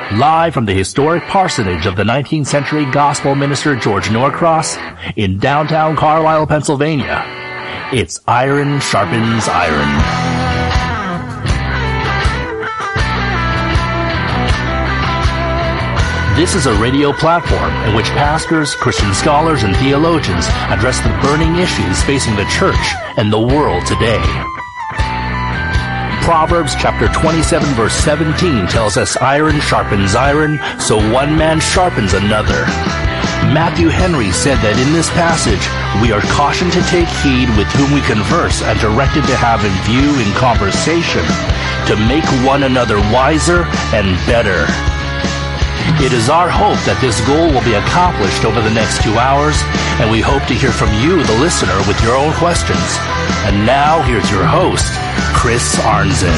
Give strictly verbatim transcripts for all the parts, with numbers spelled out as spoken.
Live from the historic parsonage of the nineteenth century gospel minister George Norcross in downtown Carlisle, Pennsylvania, it's Iron Sharpens Iron. This is a radio platform in which pastors, Christian scholars, and theologians address the burning issues facing the church and the world today. Proverbs chapter twenty-seven verse seventeen tells us iron sharpens iron, so one man sharpens another. Matthew Henry said that in this passage, we are cautioned to take heed with whom we converse and directed to have in view in conversation to make one another wiser and better. It is our hope that this goal will be accomplished over the next two hours, and we hope to hear from you, the listener, with your own questions. And now, here's your host, Chris Arnzen.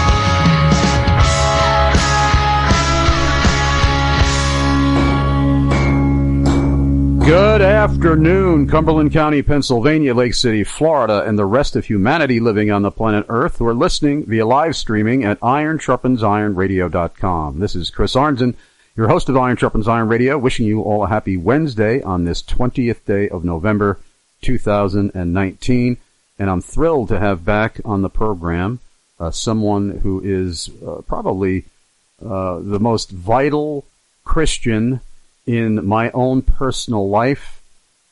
Good afternoon, Cumberland County, Pennsylvania, Lake City, Florida, and the rest of humanity living on the planet Earth who are listening via live streaming at iron sharpens iron radio dot com. This is Chris Arnzen, your host of Iron Sharpens Iron Radio, wishing you all a happy Wednesday on this twentieth day of November, two thousand nineteen. And I'm thrilled to have back on the program uh, someone who is uh, probably uh, the most vital Christian in my own personal life,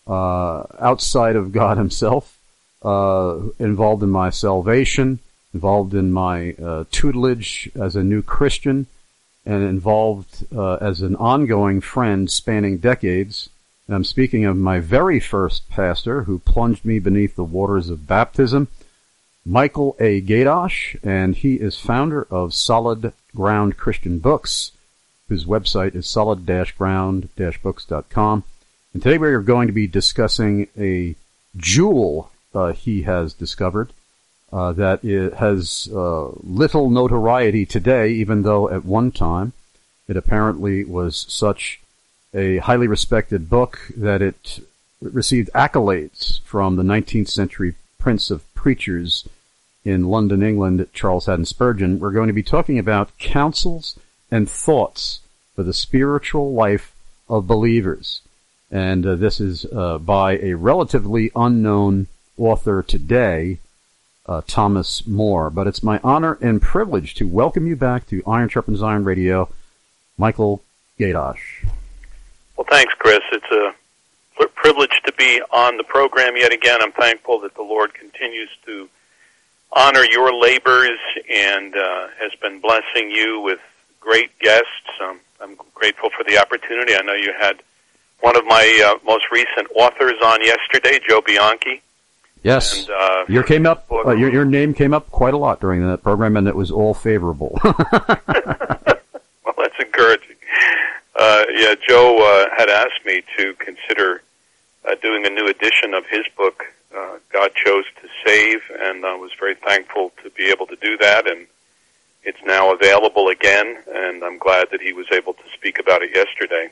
uh, outside of God himself, uh, involved in my salvation, involved in my uh, tutelage as a new Christian, and involved uh, as an ongoing friend spanning decades. And I'm speaking of my very first pastor who plunged me beneath the waters of baptism, Michael A. Gaydosh, and he is founder of Solid Ground Christian Books, whose website is solid ground books dot com. And today we are going to be discussing a jewel uh, he has discovered uh, that it has uh, little notoriety today, even though at one time it apparently was such a highly respected book that it received accolades from the nineteenth century Prince of Preachers in London, England, Charles Haddon Spurgeon. We're going to be talking about counsels and thoughts for the spiritual life of believers. And uh, this is uh, by a relatively unknown author today, uh, Thomas More. But it's my honor and privilege to welcome you back to Iron Sharpens Iron Radio, Michael Gaydosh. Well, thanks, Chris. It's a privilege to be on the program yet again. I'm thankful that the Lord continues to honor your labors and uh, has been blessing you with great guests. Um, I'm grateful for the opportunity. I know you had one of my uh, most recent authors on yesterday, Joe Bianchi. Yes, and, uh, your came up. Uh, your, your name came up quite a lot during that program, and it was all favorable. Well, that's encouraging. Uh, yeah, Joe uh, had asked me to consider uh, doing a new edition of his book, uh, God Chose to Save, and I was very thankful to be able to do that, and it's now available again, and I'm glad that he was able to speak about it yesterday.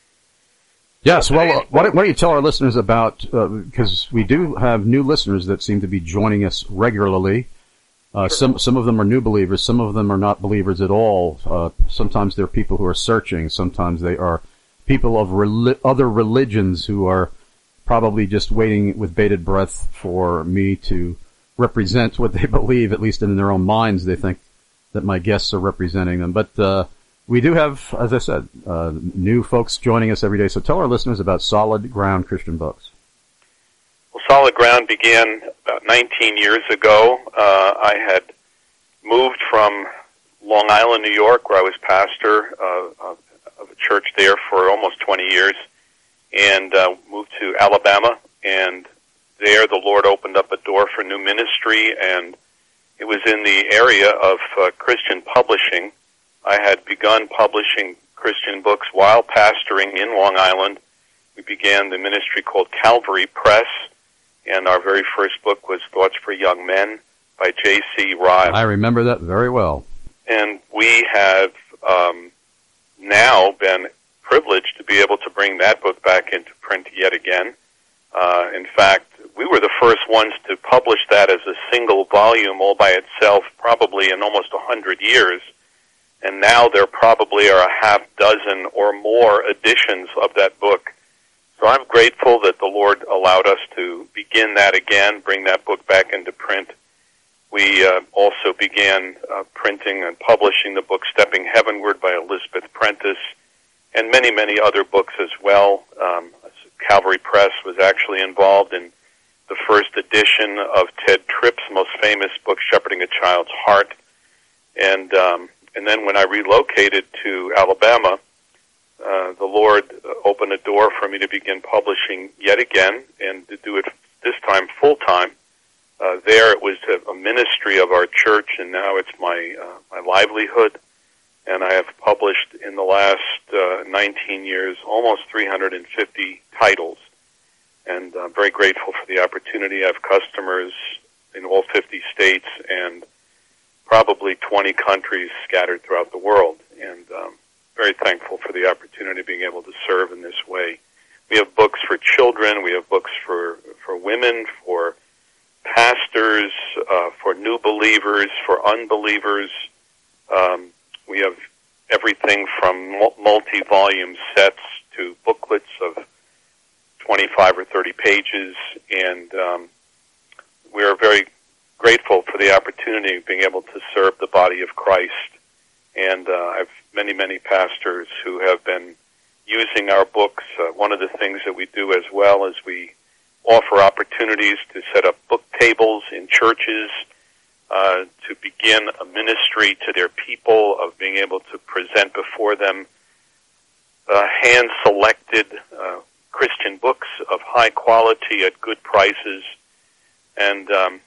Yes, well, uh, why, don't, why don't you tell our listeners about, uh, because we do have new listeners that seem to be joining us regularly. Uh, sure. Some some of them are new believers, some of them are not believers at all. Uh, sometimes they're people who are searching, sometimes they are people of rel- other religions who are probably just waiting with bated breath for me to represent what they believe, at least in their own minds. They think that my guests are representing them. But uh, we do have, as I said, uh, new folks joining us every day. So tell our listeners about Solid Ground Christian Books. Well, Solid Ground began about nineteen years ago. Uh, I had moved from Long Island, New York, where I was pastor uh, of, of a church there for almost twenty years, and uh, moved to Alabama. And there the Lord opened up a door for new ministry, and it was in the area of uh, Christian publishing. I had begun publishing Christian books while pastoring in Long Island. We began the ministry called Calvary Press, and our very first book was Thoughts for Young Men by J C Ryle. I remember that very well. And we have um, now been privileged to be able to bring that book back into print yet again. Uh, in fact, we were the first ones to publish that as a single volume all by itself, probably in almost a hundred years. and now there probably are a half dozen or more editions of that book. So I'm grateful that the Lord allowed us to begin that again, bring that book back into print. We uh, also began uh, printing and publishing the book Stepping Heavenward by Elizabeth Prentice, and many, many other books as well. Um, Calvary Press was actually involved in the first edition of Ted Tripp's most famous book, Shepherding a Child's Heart. And um, and then when I relocated to Alabama, uh, the Lord opened a door for me to begin publishing yet again, and to do it this time full-time. Uh, there it was a, a ministry of our church, and now it's my uh, my livelihood. And I have published in the last uh, nineteen years almost three hundred fifty titles. And I'm very grateful for the opportunity. I have customers in all fifty states and probably twenty countries scattered throughout the world. And um, very thankful for the opportunity of being able to serve in this way. We have books for children. We have books for, for women, for pastors, uh, for new believers, for unbelievers. Um, we have everything from multi-volume sets to booklets of twenty-five or thirty pages, and um, we are very grateful for the opportunity of being able to serve the body of Christ. And uh, I have many, many pastors who have been using our books. Uh, one of the things that we do as well is we offer opportunities to set up book tables in churches, uh, to begin a ministry to their people of being able to present before them uh, hand-selected uh, Christian books of high quality at good prices. And um,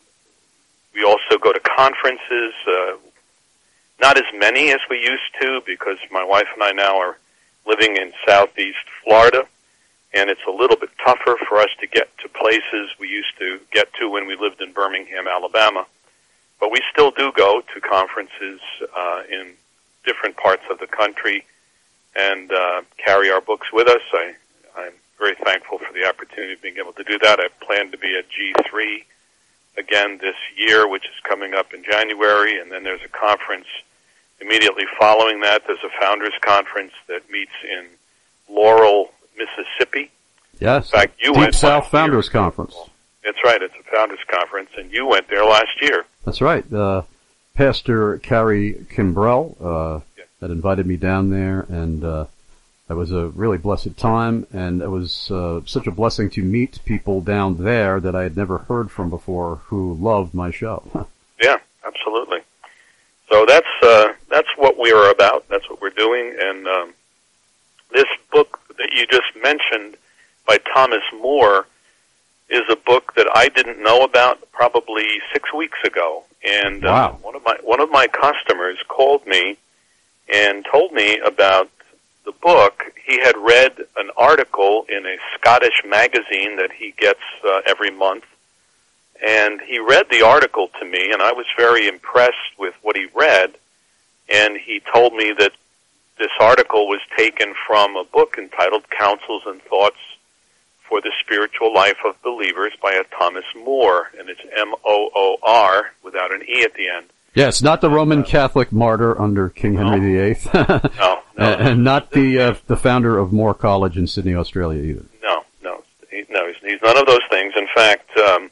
we also go to conferences, uh, not as many as we used to, because my wife and I now are living in southeast Florida, and it's a little bit tougher for us to get to places we used to get to when we lived in Birmingham, Alabama. But we still do go to conferences uh, in different parts of the country and uh, carry our books with us. I, I'm very thankful for the opportunity of being able to do that. I plan to be at G three again this year, which is coming up in January, and then there's a conference immediately following that. There's a Founders Conference that meets in Laurel, Mississippi. Yes, in fact, you Deep went South Founders year. Conference. That's right, it's a Founders Conference, and you went there last year. That's right. Uh, Pastor Carrie Kimbrell uh, yeah. had invited me down there, and uh, it was a really blessed time, and it was uh, such a blessing to meet people down there that I had never heard from before who loved my show. Yeah, absolutely. So that's uh, that's what we are about. That's what we're doing. And um, this book that you just mentioned by Thomas Moore is a book that I didn't know about probably six weeks ago. And wow. uh, one of my one of my customers called me and told me about the book. He had read an article in a Scottish magazine that he gets uh, every month, and he read the article to me, and I was very impressed with what he read. And he told me that this article was taken from a book entitled Counsels and Thoughts for the Spiritual Life of Believers by a Thomas Moore, and it's M O O R without an E at the end. Yes, not the Roman Catholic martyr under King Henry no. the Eighth. no, no. And not the uh, the founder of Moore College in Sydney, Australia, either. No, no. He, no, he's, he's none of those things. In fact, um,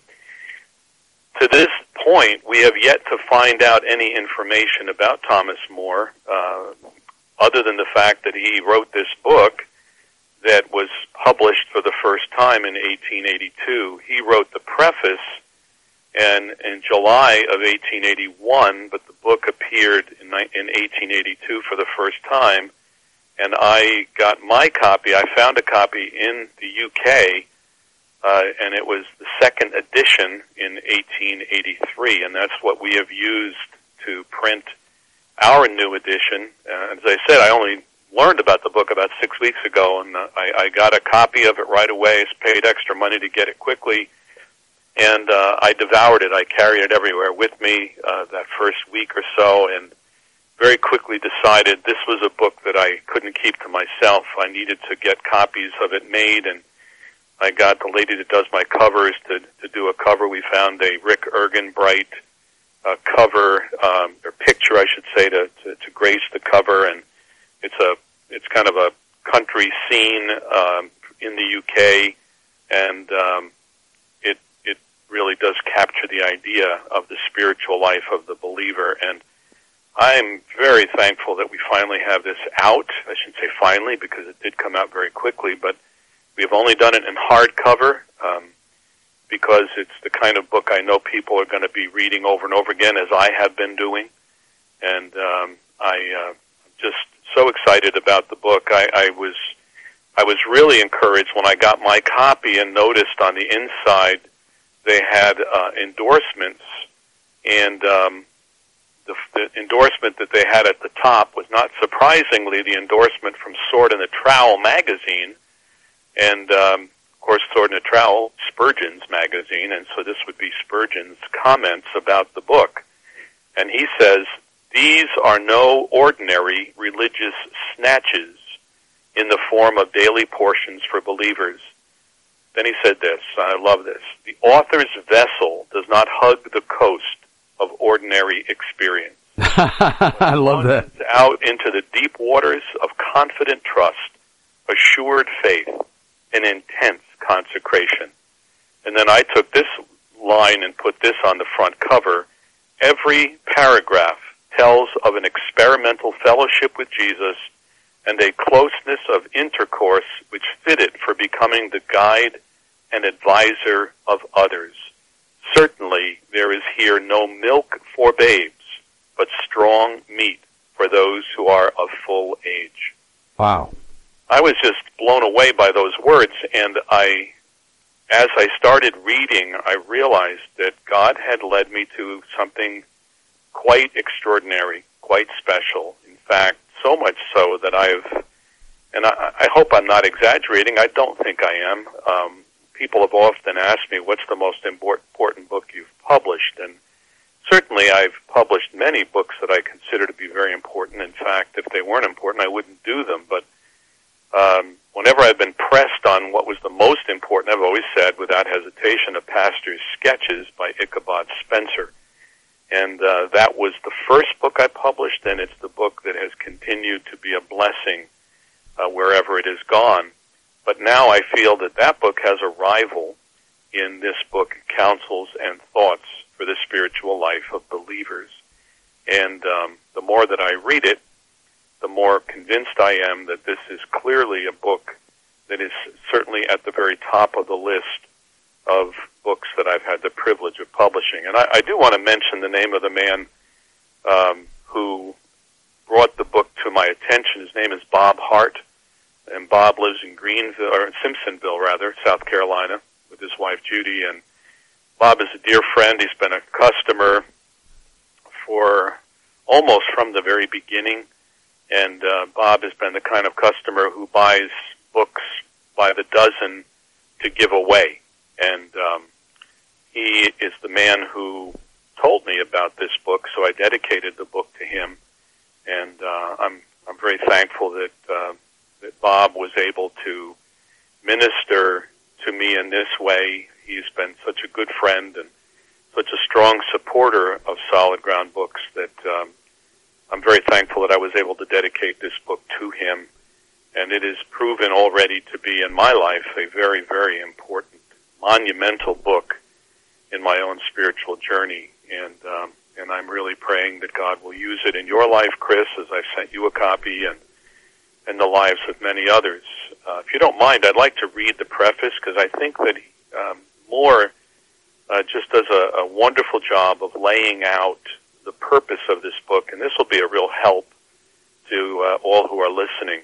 to this point, we have yet to find out any information about Thomas Moore, uh, other than the fact that he wrote this book that was published for the first time in eighteen eighty-two. He wrote the preface and in July of eighteen eighty-one, but the book appeared in, in eighteen eighty-two for the first time, and I got my copy. I found a copy in the U K, uh, and it was the second edition in eighteen eighty-three, and that's what we have used to print our new edition. Uh, as I said, I only learned about the book about six weeks ago, and uh, I, I got a copy of it right away, paid extra money to get it quickly, and uh, I devoured it. I carried it everywhere with me uh, that first week or so, and very quickly decided this was a book that I couldn't keep to myself. I needed to get copies of it made, and I got the lady that does my covers to, to do a cover. We found a Rick Ergenbright uh, cover, um, or picture, I should say, to, to, to grace the cover, and it's a it's kind of a country scene um, in the U K, and um, it it really does capture the idea of the spiritual life of the believer. And I'm very thankful that we finally have this out. I shouldn't say finally, because it did come out very quickly, but we've only done it in hardcover um, because it's the kind of book I know people are going to be reading over and over again, as I have been doing. And um, I uh, just so excited about the book. I, I was I was really encouraged when I got my copy and noticed on the inside they had uh, endorsements, and um, the, the endorsement that they had at the top was not surprisingly the endorsement from Sword and the Trowel magazine, and um, of course Sword and the Trowel, Spurgeon's magazine, and so this would be Spurgeon's comments about the book. And he says, "These are no ordinary religious snatches in the form of daily portions for believers." Then he said this, I love this, "The author's vessel does not hug the coast of ordinary experience." I love that. Out into the deep waters of confident trust, assured faith, and intense consecration. And then I took this line and put this on the front cover. "Every paragraph tells of an experimental fellowship with Jesus and a closeness of intercourse which fitted for becoming the guide and advisor of others. Certainly there is here no milk for babes, but strong meat for those who are of full age." Wow. I was just blown away by those words, and I, as I started reading, I realized that God had led me to something quite extraordinary, quite special. In fact, so much so that I've, and I, I hope I'm not exaggerating, I don't think I am. Um, people have often asked me, what's the most important book you've published? And certainly I've published many books that I consider to be very important. In fact, if they weren't important, I wouldn't do them. But um, whenever I've been pressed on what was the most important, I've always said, without hesitation, A Pastor's Sketches by Ichabod Spencer. And uh, that was the first book I published, and it's the book that has continued to be a blessing uh, wherever it has gone. But now I feel that that book has a rival in this book, Counsels and Thoughts for the Spiritual Life of Believers. And um, the more that I read it, the more convinced I am that this is clearly a book that is certainly at the very top of the list of books that I've had the privilege of publishing. And I, I do want to mention the name of the man um, who brought the book to my attention. His name is Bob Hart, and Bob lives in Greenville, or Simpsonville, rather, South Carolina, with his wife Judy. And Bob is a dear friend. He's been a customer for almost from the very beginning. And uh, Bob has been the kind of customer who buys books by the dozen to give away. And um, he is the man who told me about this book, so I dedicated the book to him. And uh, I'm I'm very thankful that uh, that Bob was able to minister to me in this way. He's been such a good friend and such a strong supporter of Solid Ground Books that um, I'm very thankful that I was able to dedicate this book to him. And it is proven already to be, in my life, a very, very important, monumental book in my own spiritual journey. And um, and I'm really praying that God will use it in your life, Chris, as I've sent you a copy, and and the lives of many others. Uh, if you don't mind, I'd like to read the preface, because I think that um, Moore uh, just does a, a wonderful job of laying out the purpose of this book, and this will be a real help to uh, all who are listening.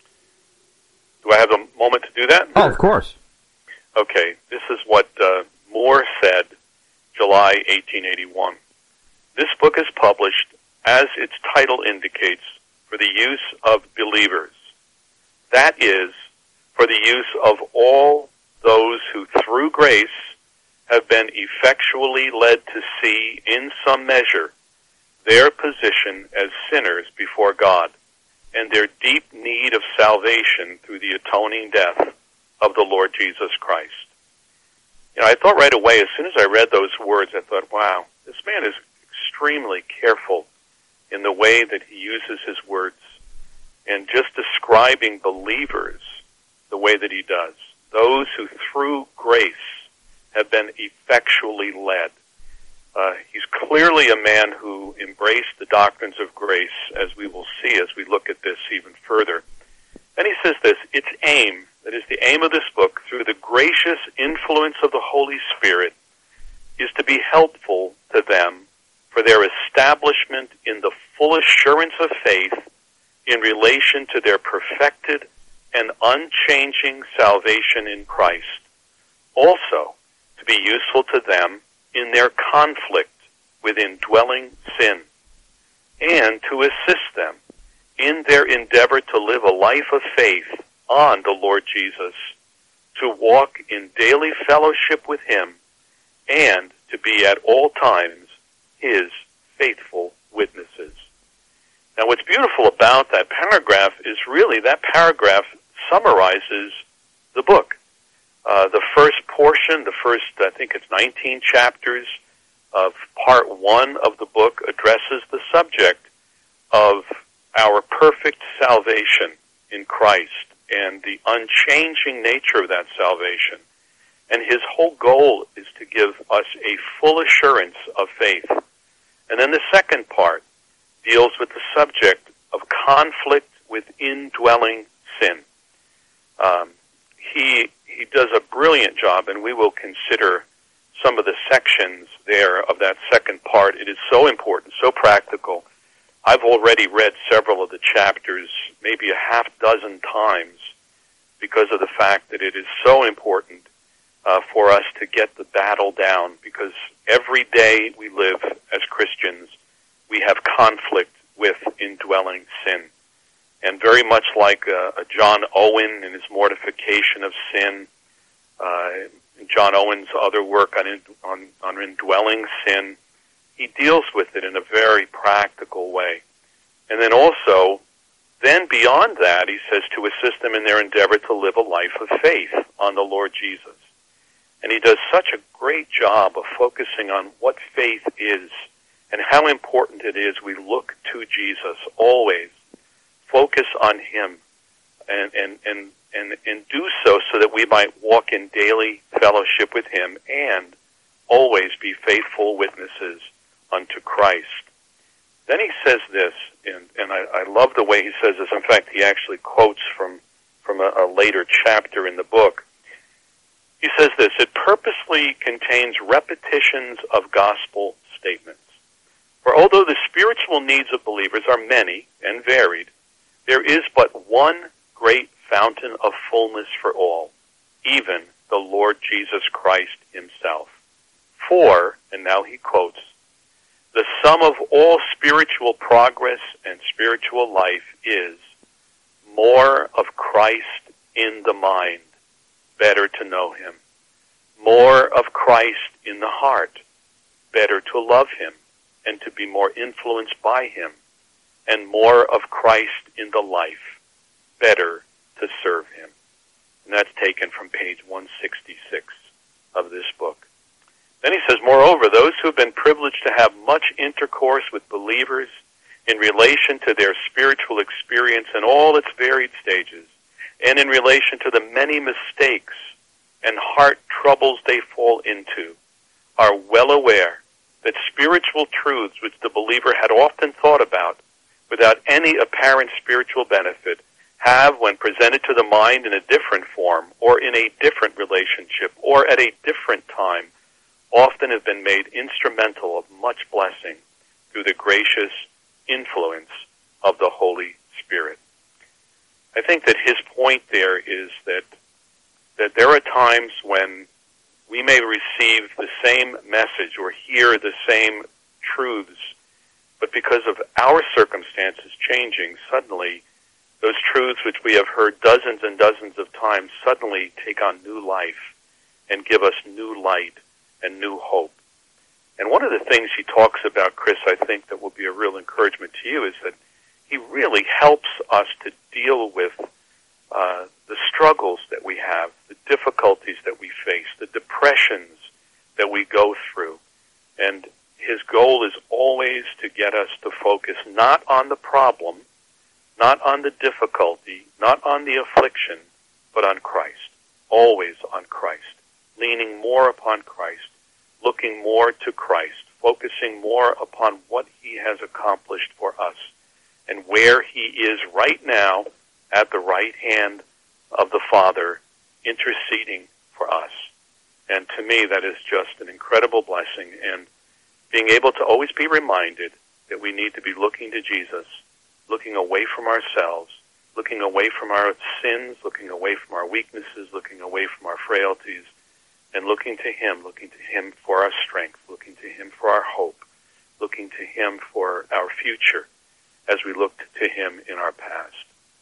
Do I have a moment to do that? Oh, of course. Okay, this is what uh, Moore said, July eighteen eighty-one. "This book is published, as its title indicates, for the use of believers. That is, for the use of all those who through grace have been effectually led to see, in some measure, their position as sinners before God, and their deep need of salvation through the atoning death of the Lord Jesus Christ." You know, I thought right away, as soon as I read those words, I thought, wow, this man is extremely careful in the way that he uses his words, and just describing believers the way that he does. Those who through grace have been effectually led. Uh, he's clearly a man who embraced the doctrines of grace, as we will see as we look at this even further. Then he says this, its aim, that is the aim of this book, through the gracious influence of the Holy Spirit, is to be helpful to them for their establishment in the full assurance of faith in relation to their perfected and unchanging salvation in Christ. Also, to be useful to them in their conflict with indwelling sin, and to assist them in their endeavor to live a life of faith on the Lord Jesus, to walk in daily fellowship with him, and to be at all times his faithful witnesses. Now, what's beautiful about that paragraph is really that paragraph summarizes the book. Uh, the first portion, the first, I think it's nineteen chapters of part one of the book addresses the subject of our perfect salvation in Christ and the unchanging nature of that salvation. And his whole goal is to give us a full assurance of faith. And then the second part deals with the subject of conflict with indwelling sin. Um, he he does a brilliant job, and we will consider some of the sections there of that second part. It is so important, so practical. I've already read several of the chapters, maybe a half dozen times, because of the fact that it is so important uh, for us to get the battle down, because every day we live as Christians, we have conflict with indwelling sin. And very much like uh, John Owen in his mortification of sin, uh, John Owen's other work on, in, on, on indwelling sin, he deals with it in a very practical way. And then also, then beyond that, he says to assist them in their endeavor to live a life of faith on the Lord Jesus. And he does such a great job of focusing on what faith is and how important it is we look to Jesus always. Focus on him and, and, and, and, and do so so that we might walk in daily fellowship with him and always be faithful witnesses unto Christ. Then he says this, and, and I, I love the way he says this. In fact, he actually quotes from, from a, a later chapter in the book. He says this, it purposely contains repetitions of gospel statements. For although the spiritual needs of believers are many and varied, there is but one great fountain of fullness for all, even the Lord Jesus Christ himself. For, and now he quotes, the sum of all spiritual progress and spiritual life is more of Christ in the mind, better to know him. More of Christ in the heart, better to love him and to be more influenced by him. And more of Christ in the life, better to serve him. And that's taken from page one sixty-six of this book. Then he says, moreover, those who have been privileged to have much intercourse with believers in relation to their spiritual experience in all its varied stages, and in relation to the many mistakes and heart troubles they fall into, are well aware that spiritual truths which the believer had often thought about without any apparent spiritual benefit have, when presented to the mind in a different form or in a different relationship or at a different time, often have been made instrumental of much blessing through the gracious influence of the Holy Spirit. I think that his point there is that that there are times when we may receive the same message or hear the same truths, but because of our circumstances changing, suddenly those truths which we have heard dozens and dozens of times suddenly take on new life and give us new light and new hope. And one of the things he talks about, Chris, I think that will be a real encouragement to you, is that he really helps us to deal with uh, the struggles that we have, the difficulties that we face, the depressions that we go through. And his goal is always to get us to focus not on the problem, not on the difficulty, not on the affliction, but on Christ. Always on Christ. Leaning more upon Christ. Looking more to Christ. Focusing more upon what he has accomplished for us and where he is right now at the right hand of the Father, interceding for us. And to me, that is just an incredible blessing. And being able to always be reminded that we need to be looking to Jesus, looking away from ourselves, looking away from our sins, looking away from our weaknesses, looking away from our frailties, and looking to him, looking to him for our strength, looking to him for our hope, looking to him for our future as we looked to him in our past.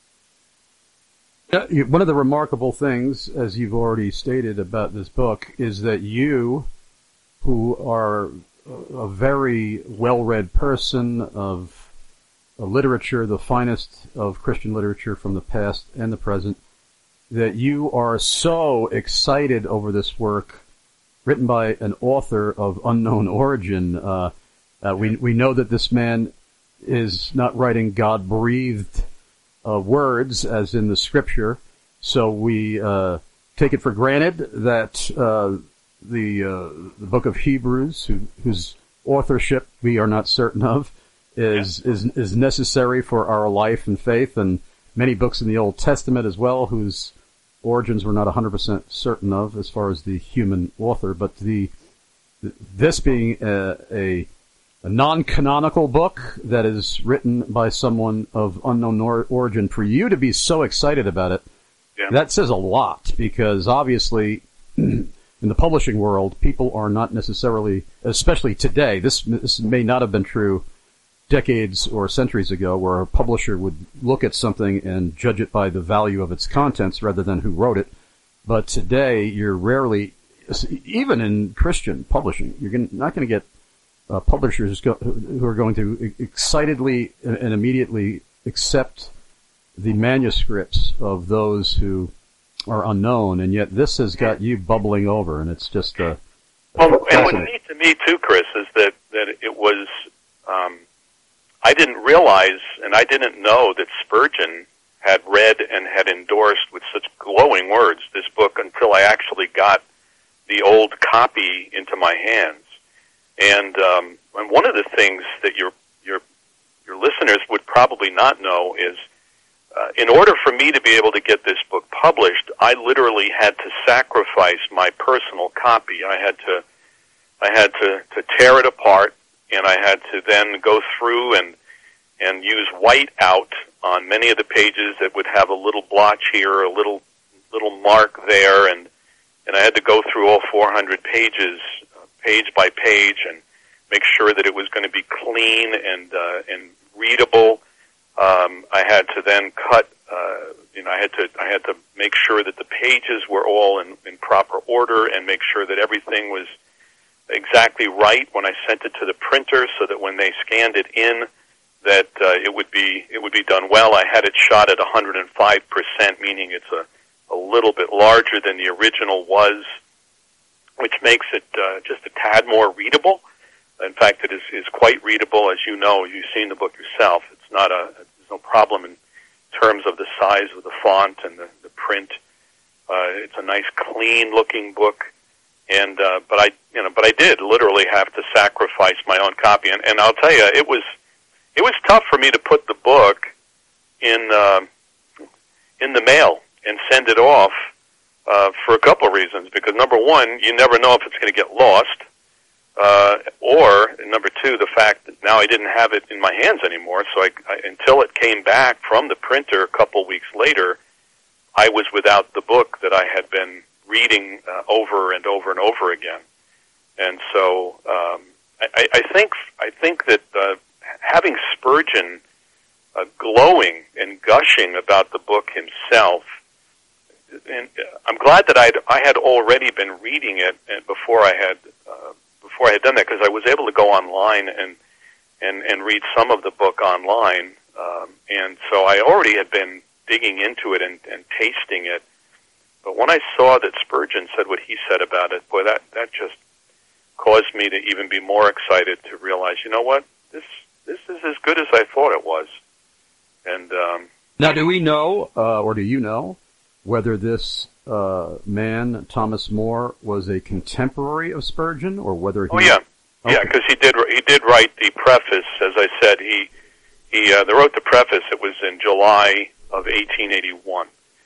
Yeah, one of the remarkable things, as you've already stated about this book, is that you, who are a very well-read person of literature, the finest of Christian literature from the past and the present, that you are so excited over this work written by an author of unknown origin. Uh, uh, we we know that this man is not writing God-breathed uh, words, as in the Scripture, so we uh, take it for granted that uh, the uh, the book of Hebrews, who, whose authorship we are not certain of, is is is necessary for our life and faith, and many books in the Old Testament as well, whose origins we're not one hundred percent certain of as far as the human author, but the this being a, a, a non-canonical book that is written by someone of unknown or, origin, for you to be so excited about it, yeah. That says a lot, because obviously in the publishing world, people are not necessarily, especially today, this, this may not have been true decades or centuries ago, where a publisher would look at something and judge it by the value of its contents rather than who wrote it. But today, you're rarely, even in Christian publishing, you're not going to get uh, publishers go, who are going to excitedly and immediately accept the manuscripts of those who are unknown, and yet this has got you bubbling over, and it's just uh, well. And what's neat to me too, Chris, is that that it was. Um, I didn't realize, and I didn't know that Spurgeon had read and had endorsed with such glowing words this book until I actually got the old copy into my hands. And, um, and one of the things that your your your listeners would probably not know is, uh, in order for me to be able to get this book published, I literally had to sacrifice my personal copy. I had to I had to, to tear it apart. And I had to then go through and and use white out on many of the pages that would have a little blotch here, a little little mark there, and and I had to go through all four hundred pages, uh, page by page, and make sure that it was going to be clean and uh, and readable. Um, I had to then cut. Uh, you know, I had to I had to make sure that the pages were all in, in proper order, and make sure that everything was exactly right when I sent it to the printer, so that when they scanned it in, that uh, it would be it would be done well. I had it shot at one hundred five percent, meaning it's a, a little bit larger than the original was, which makes it uh, just a tad more readable. In fact, it is, is quite readable, as you know. You've seen the book yourself. It's not a there's no problem in terms of the size of the font and the, the print. Uh, it's a nice, clean-looking book. And uh, but I, you know, but I did literally have to sacrifice my own copy, and, and I'll tell you, it was it was tough for me to put the book in uh, in the mail and send it off uh, for a couple of reasons. Because number one, you never know if it's going to get lost, uh, or number two, the fact that now I didn't have it in my hands anymore. So I, I, until it came back from the printer a couple weeks later, I was without the book that I had been reading uh, over and over and over again. And so um, I, I think I think that uh, having Spurgeon uh, glowing and gushing about the book himself, and I'm glad that I'd, I had already been reading it before I had uh, before I had done that, because I was able to go online and and and read some of the book online, um, and so I already had been digging into it and, and tasting it. But when I saw that Spurgeon said what he said about it, boy, that, that just caused me to even be more excited to realize, you know what, this this is as good as I thought it was. And um, now, do we know, uh, or do you know, whether this uh, man, Thomas More, was a contemporary of Spurgeon, or whether he... Oh, yeah. Okay. Yeah, because he did, he did write the preface. As I said, he, he uh, they wrote the preface. It was in July of eighteen eighty-one.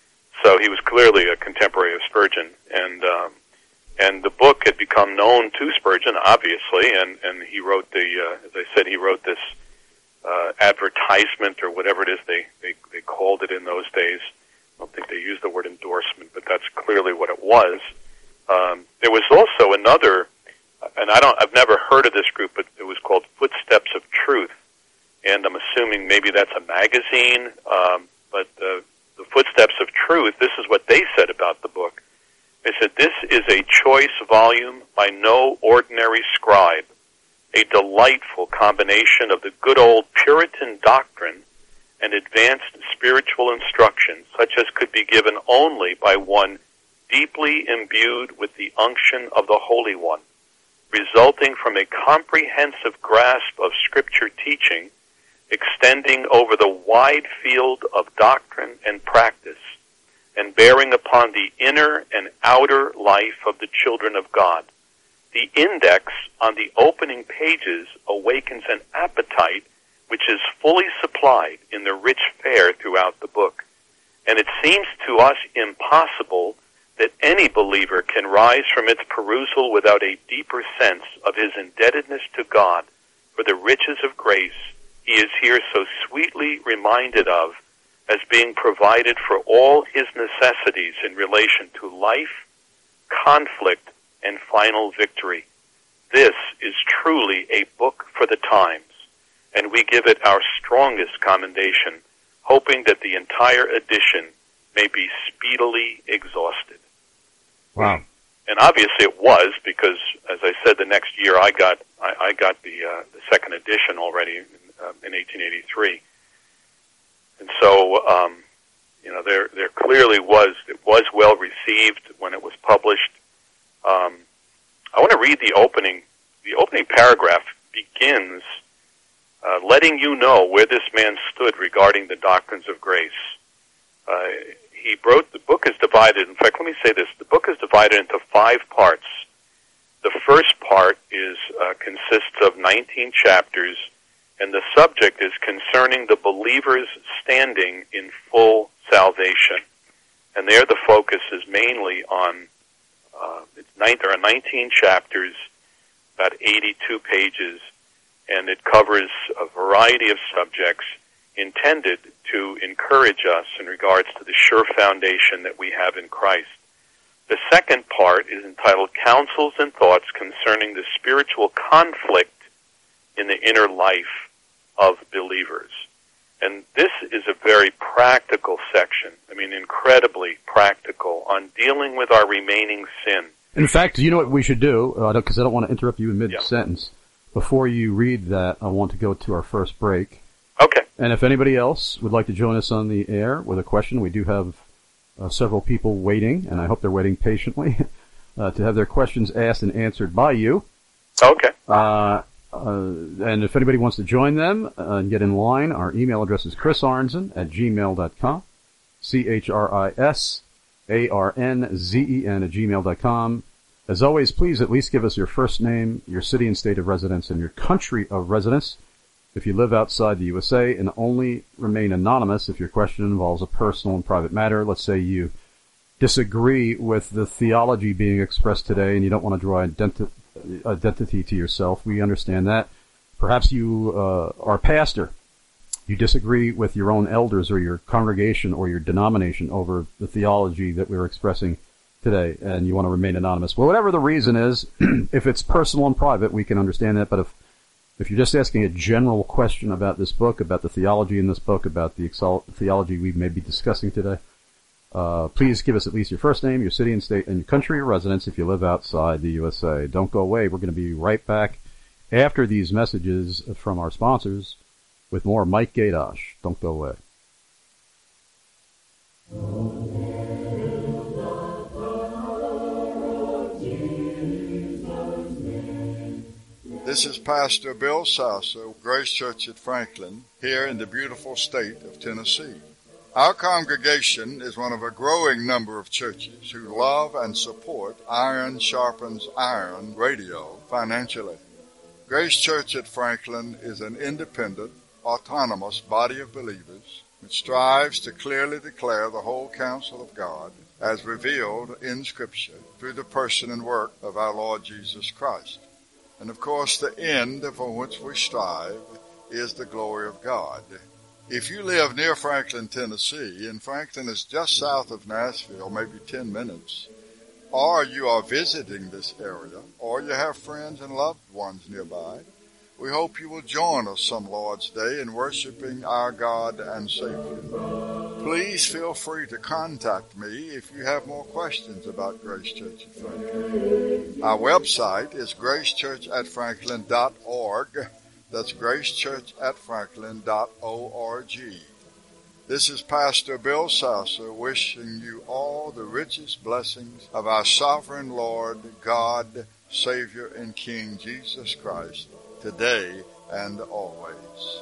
So he was clearly a contemporary of Spurgeon. And um, and the book had become known to Spurgeon, obviously, and, and he wrote the, uh, as I said, he wrote this uh, advertisement, or whatever it is they, they, they called it in those days. I don't think they used the word endorsement, but that's clearly what it was. Um, there was also another, and I don't, I've never heard of this group, but it was called Footsteps of Truth, and I'm assuming maybe that's a magazine, um, but uh, the Footsteps of Truth, this is what they said about the book. They said, this is a choice volume by no ordinary scribe, a delightful combination of the good old Puritan doctrine and advanced spiritual instruction, such as could be given only by one deeply imbued with the unction of the Holy One, resulting from a comprehensive grasp of Scripture teaching, extending over the wide field of doctrine and practice, and bearing upon the inner and outer life of the children of God. The index on the opening pages awakens an appetite which is fully supplied in the rich fare throughout the book. And it seems to us impossible that any believer can rise from its perusal without a deeper sense of his indebtedness to God for the riches of grace he is here so sweetly reminded of as being provided for all his necessities in relation to life, conflict, and final victory. This is truly a book for the times, and we give it our strongest commendation, hoping that the entire edition may be speedily exhausted. Wow. And obviously it was, because, as I said, the next year I got I, I got the, uh, the second edition already in, uh, in eighteen eighty-three. And so, um, you know, there there clearly was, it was well received when it was published. Um, I want to read the opening. The opening paragraph begins uh, letting you know where this man stood regarding the doctrines of grace. Uh, he wrote, the book is divided, in fact, let me say this, the book is divided into five parts. The first part is uh, consists of nineteen chapters, and the subject is concerning the believer's standing in full salvation. And there the focus is mainly on, uh, it's nine, there are nineteen chapters, about eighty-two pages, and it covers a variety of subjects intended to encourage us in regards to the sure foundation that we have in Christ. The second part is entitled Counsels and Thoughts Concerning the Spiritual Conflict in the Inner Life of Believers. And this is a very practical section, I mean incredibly practical, on dealing with our remaining sin. In fact, you know what we should do, because uh, I don't want to interrupt you in mid-sentence. Yeah. Before you read that, I want to go to our first break. Okay. And if anybody else would like to join us on the air with a question, we do have uh, several people waiting, and I hope they're waiting patiently uh, to have their questions asked and answered by you. Okay. Uh, uh, and if anybody wants to join them uh, and get in line, our email address is chris arnzen at gmail dot com, C H R I S A R N Z E N at gmail dot com. As always, please at least give us your first name, your city and state of residence, and your country of residence if you live outside the U S A, and only remain anonymous if your question involves a personal and private matter. Let's say you disagree with the theology being expressed today and you don't want to draw identi- identity to yourself. We understand that. Perhaps you uh, are a pastor. You disagree with your own elders or your congregation or your denomination over the theology that we're expressing today, and you want to remain anonymous. Well, whatever the reason is, if it's personal and private, we can understand that, but if If you're just asking a general question about this book, about the theology in this book, about the exalt- theology we may be discussing today, uh, please give us at least your first name, your city and state, and your country of residence if you live outside the U S A. Don't go away. We're going to be right back after these messages from our sponsors with more Mike Gaydosh. Don't go away. This is Pastor Bill Sasser, Grace Church at Franklin, here in the beautiful state of Tennessee. Our congregation is one of a growing number of churches who love and support Iron Sharpens Iron Radio financially. Grace Church at Franklin is an independent, autonomous body of believers which strives to clearly declare the whole counsel of God as revealed in Scripture through the person and work of our Lord Jesus Christ. And of course, the end for which we strive is the glory of God. If you live near Franklin, Tennessee, and Franklin is just south of Nashville, maybe ten minutes, or you are visiting this area, or you have friends and loved ones nearby, we hope you will join us some Lord's Day in worshiping our God and Savior. Please feel free to contact me if you have more questions about Grace Church at Franklin. Our website is grace church at franklin dot org. That's grace church at franklin dot org. This is Pastor Bill Sasser wishing you all the richest blessings of our sovereign Lord, God, Savior, and King Jesus Christ, today and always.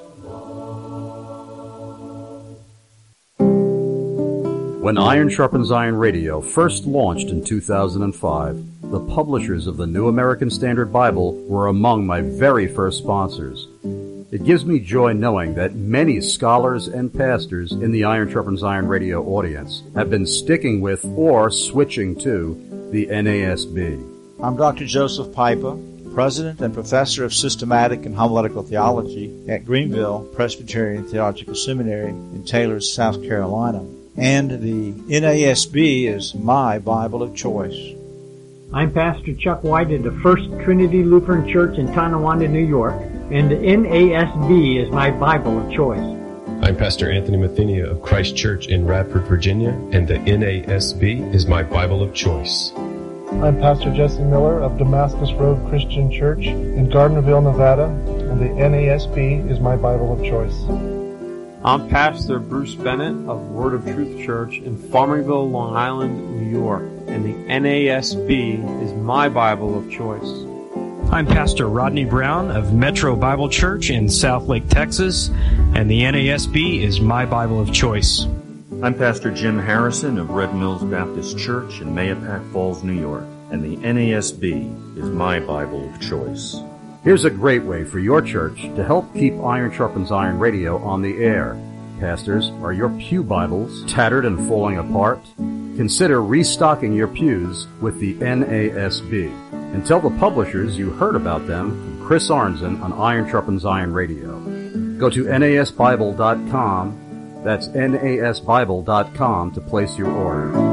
When Iron Sharpens Iron Radio first launched in two thousand five, the publishers of the New American Standard Bible were among my very first sponsors. It gives me joy knowing that many scholars and pastors in the Iron Sharpens Iron Radio audience have been sticking with or switching to the N A S B. I'm Doctor Joseph Pipa, President and Professor of Systematic and Homiletical Theology at Greenville Presbyterian Theological Seminary in Taylor, South Carolina. And the N A S B is my Bible of choice. I'm Pastor Chuck White at the First Trinity Lutheran Church in Tonawanda, New York, and the N A S B is my Bible of choice. I'm Pastor Anthony Mathenia of Christ Church in Radford, Virginia, and the N A S B is my Bible of choice. I'm Pastor Jesse Miller of Damascus Road Christian Church in Gardnerville, Nevada, and the N A S B is my Bible of choice. I'm Pastor Bruce Bennett of Word of Truth Church in Farmingville, Long Island, New York, and the N A S B is my Bible of choice. I'm Pastor Rodney Brown of Metro Bible Church in Southlake, Texas, and the N A S B is my Bible of choice. I'm Pastor Jim Harrison of Red Mills Baptist Church in Mahopac Falls, New York, and the N A S B is my Bible of choice. Here's a great way for your church to help keep Iron Sharpens Iron Radio on the air. Pastors, are your pew Bibles tattered and falling apart? Consider restocking your pews with the N A S B. And tell the publishers you heard about them from Chris Arnzen on Iron Sharpens Iron Radio. Go to N A S Bible dot com. That's N A S Bible dot com to place your order.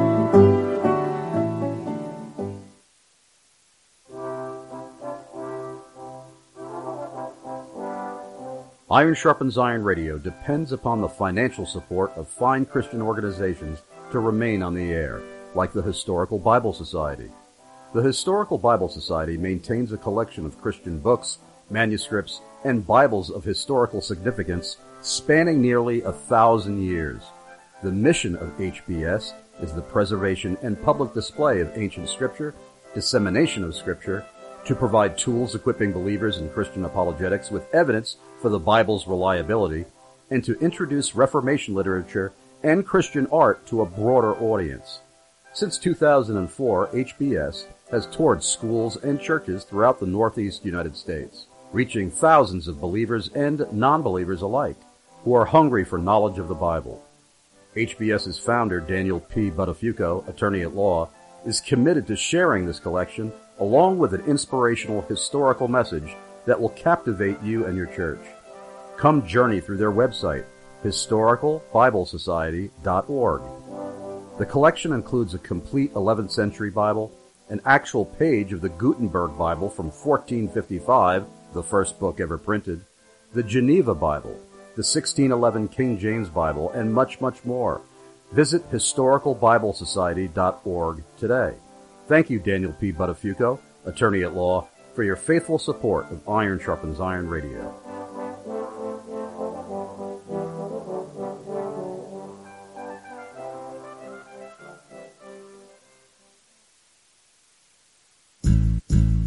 Iron Sharpens Iron Radio depends upon the financial support of fine Christian organizations to remain on the air, like the Historical Bible Society. The Historical Bible Society maintains a collection of Christian books, manuscripts, and Bibles of historical significance spanning nearly a thousand years. The mission of H B S is the preservation and public display of ancient Scripture, dissemination of Scripture, to provide tools equipping believers in Christian apologetics with evidence for the Bible's reliability, and to introduce Reformation literature and Christian art to a broader audience. Since two thousand four, H B S has toured schools and churches throughout the Northeast United States, reaching thousands of believers and non-believers alike who are hungry for knowledge of the Bible. HBS's founder, Daniel P. Buttafuoco, attorney at law, is committed to sharing this collection along with an inspirational historical message that will captivate you and your church. Come journey through their website, historical bible society dot org. The collection includes a complete eleventh century Bible, an actual page of the Gutenberg Bible from fourteen fifty-five, the first book ever printed, the Geneva Bible, the sixteen eleven King James Bible, and much, much more. Visit historical bible society dot org today. Thank you, Daniel P. Buttafuoco, attorney at law, for your faithful support of Iron Sharpens Iron Radio.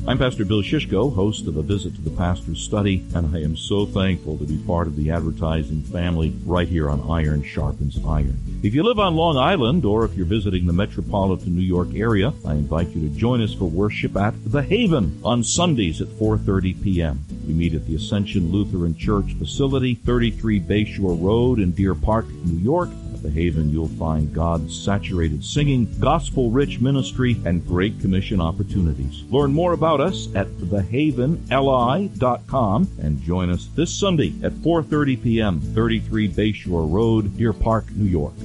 I'm Pastor Bill Shishko, host of A Visit to the Pastor's Study, and I am so thankful to be part of the advertising family right here on Iron Sharpens Iron. If you live on Long Island, or if you're visiting the metropolitan New York area, I invite you to join us for worship at The Haven on Sundays at four thirty p.m. We meet at the Ascension Lutheran Church facility, thirty-three Bayshore Road in Deer Park, New York. The Haven, you'll find God-saturated singing, gospel-rich ministry, and Great Commission opportunities. Learn more about us at the haven l i dot com and join us this Sunday at four thirty p.m., thirty-three Bayshore Road, Deer Park, New York.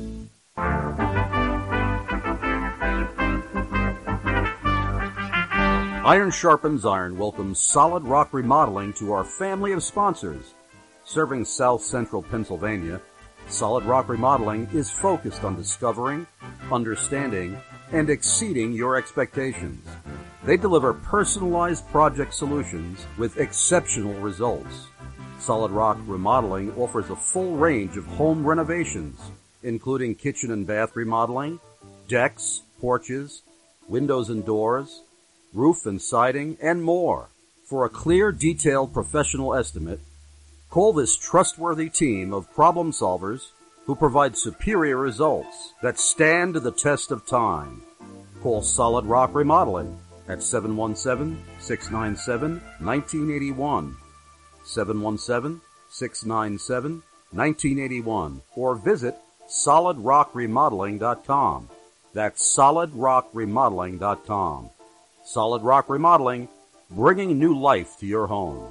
Iron Sharpens Iron welcomes Solid Rock Remodeling to our family of sponsors. Serving South Central Pennsylvania, Solid Rock Remodeling is focused on discovering, understanding, and exceeding your expectations. They deliver personalized project solutions with exceptional results. Solid Rock Remodeling offers a full range of home renovations, including kitchen and bath remodeling, decks, porches, windows and doors, roof and siding, and more. For a clear, detailed professional estimate, call this trustworthy team of problem solvers who provide superior results that stand the test of time. Call Solid Rock Remodeling at seven one seven, six nine seven, one nine eight one, seven one seven, six nine seven, one nine eight one, or visit solid rock remodeling dot com. That's solid rock remodeling dot com. Solid Rock Remodeling, bringing new life to your home.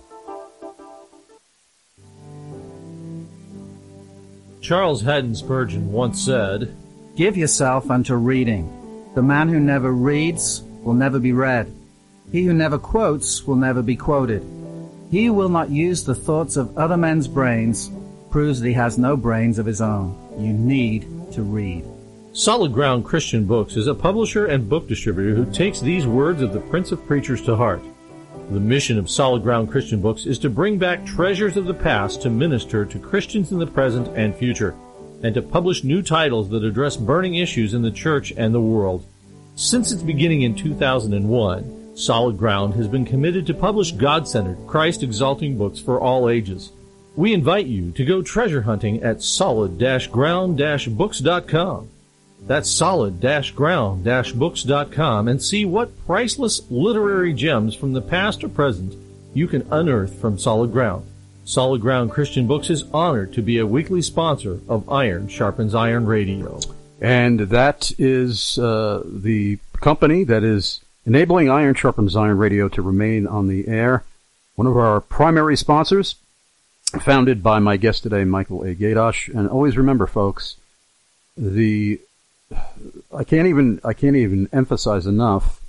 Charles Haddon Spurgeon once said, "Give yourself unto reading. The man who never reads will never be read. He who never quotes will never be quoted. He who will not use the thoughts of other men's brains proves that he has no brains of his own. You need to read." Solid Ground Christian Books is a publisher and book distributor who takes these words of the Prince of Preachers to heart. The mission of Solid Ground Christian Books is to bring back treasures of the past to minister to Christians in the present and future, and to publish new titles that address burning issues in the church and the world. Since its beginning in two thousand one, Solid Ground has been committed to publish God-centered, Christ-exalting books for all ages. We invite you to go treasure hunting at solid ground books dot com. That's solid ground books dot com, and see what priceless literary gems from the past or present you can unearth from Solid Ground. Solid Ground Christian Books is honored to be a weekly sponsor of Iron Sharpens Iron Radio. And that is uh, the company that is enabling Iron Sharpens Iron Radio to remain on the air. One of our primary sponsors, founded by my guest today, Michael A. Gaydosh. And always remember, folks, the I can't even I can't even emphasize enough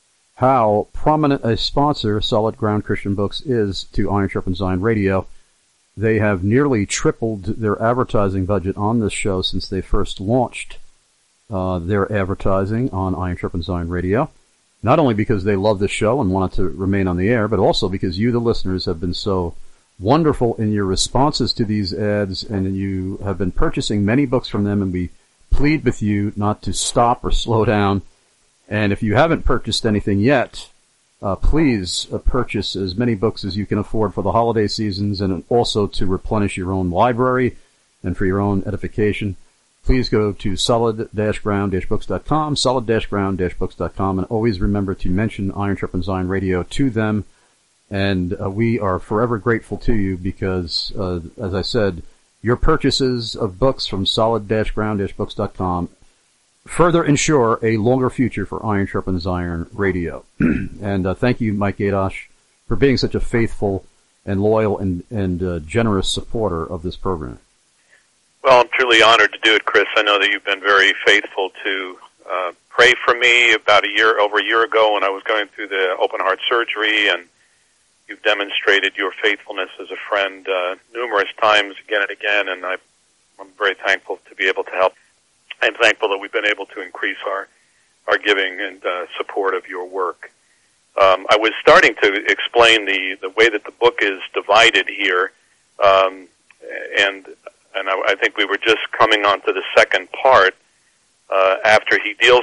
how prominent a sponsor Solid Ground Christian Books is to Iron Sharpens Iron Radio. They have nearly tripled their advertising budget on this show since they first launched uh, their advertising on Iron Sharpens Iron Radio. Not only because they love this show and want it to remain on the air, but also because you, the listeners, have been so wonderful in your responses to these ads, and you have been purchasing many books from them, and we plead with you not to stop or slow down. And if you haven't purchased anything yet, uh, please uh, purchase as many books as you can afford for the holiday seasons, and also to replenish your own library and for your own edification. Please go to solid ground books dot com, solid ground books dot com, and always remember to mention Iron Sharpens Iron Radio to them. And uh, we are forever grateful to you because, uh, as I said, your purchases of books from solid ground books dot com further ensure a longer future for Iron Sharpens Iron Radio. And uh, thank you, Mike Gaydosh, for being such a faithful and loyal and, and uh, generous supporter of this program. Well, I'm truly honored to do it, Chris. I know that you've been very faithful to uh, pray for me about a year, over a year ago when I was going through the open heart surgery, and you've demonstrated your faithfulness as a friend uh, numerous times, again and again, and I, I'm very thankful to be able to help. I'm thankful that we've been able to increase our, our giving and uh, support of your work. Um, I was starting to explain the, the way that the book is divided here, um, and and I, I think we were just coming on to the second part uh, after he deals with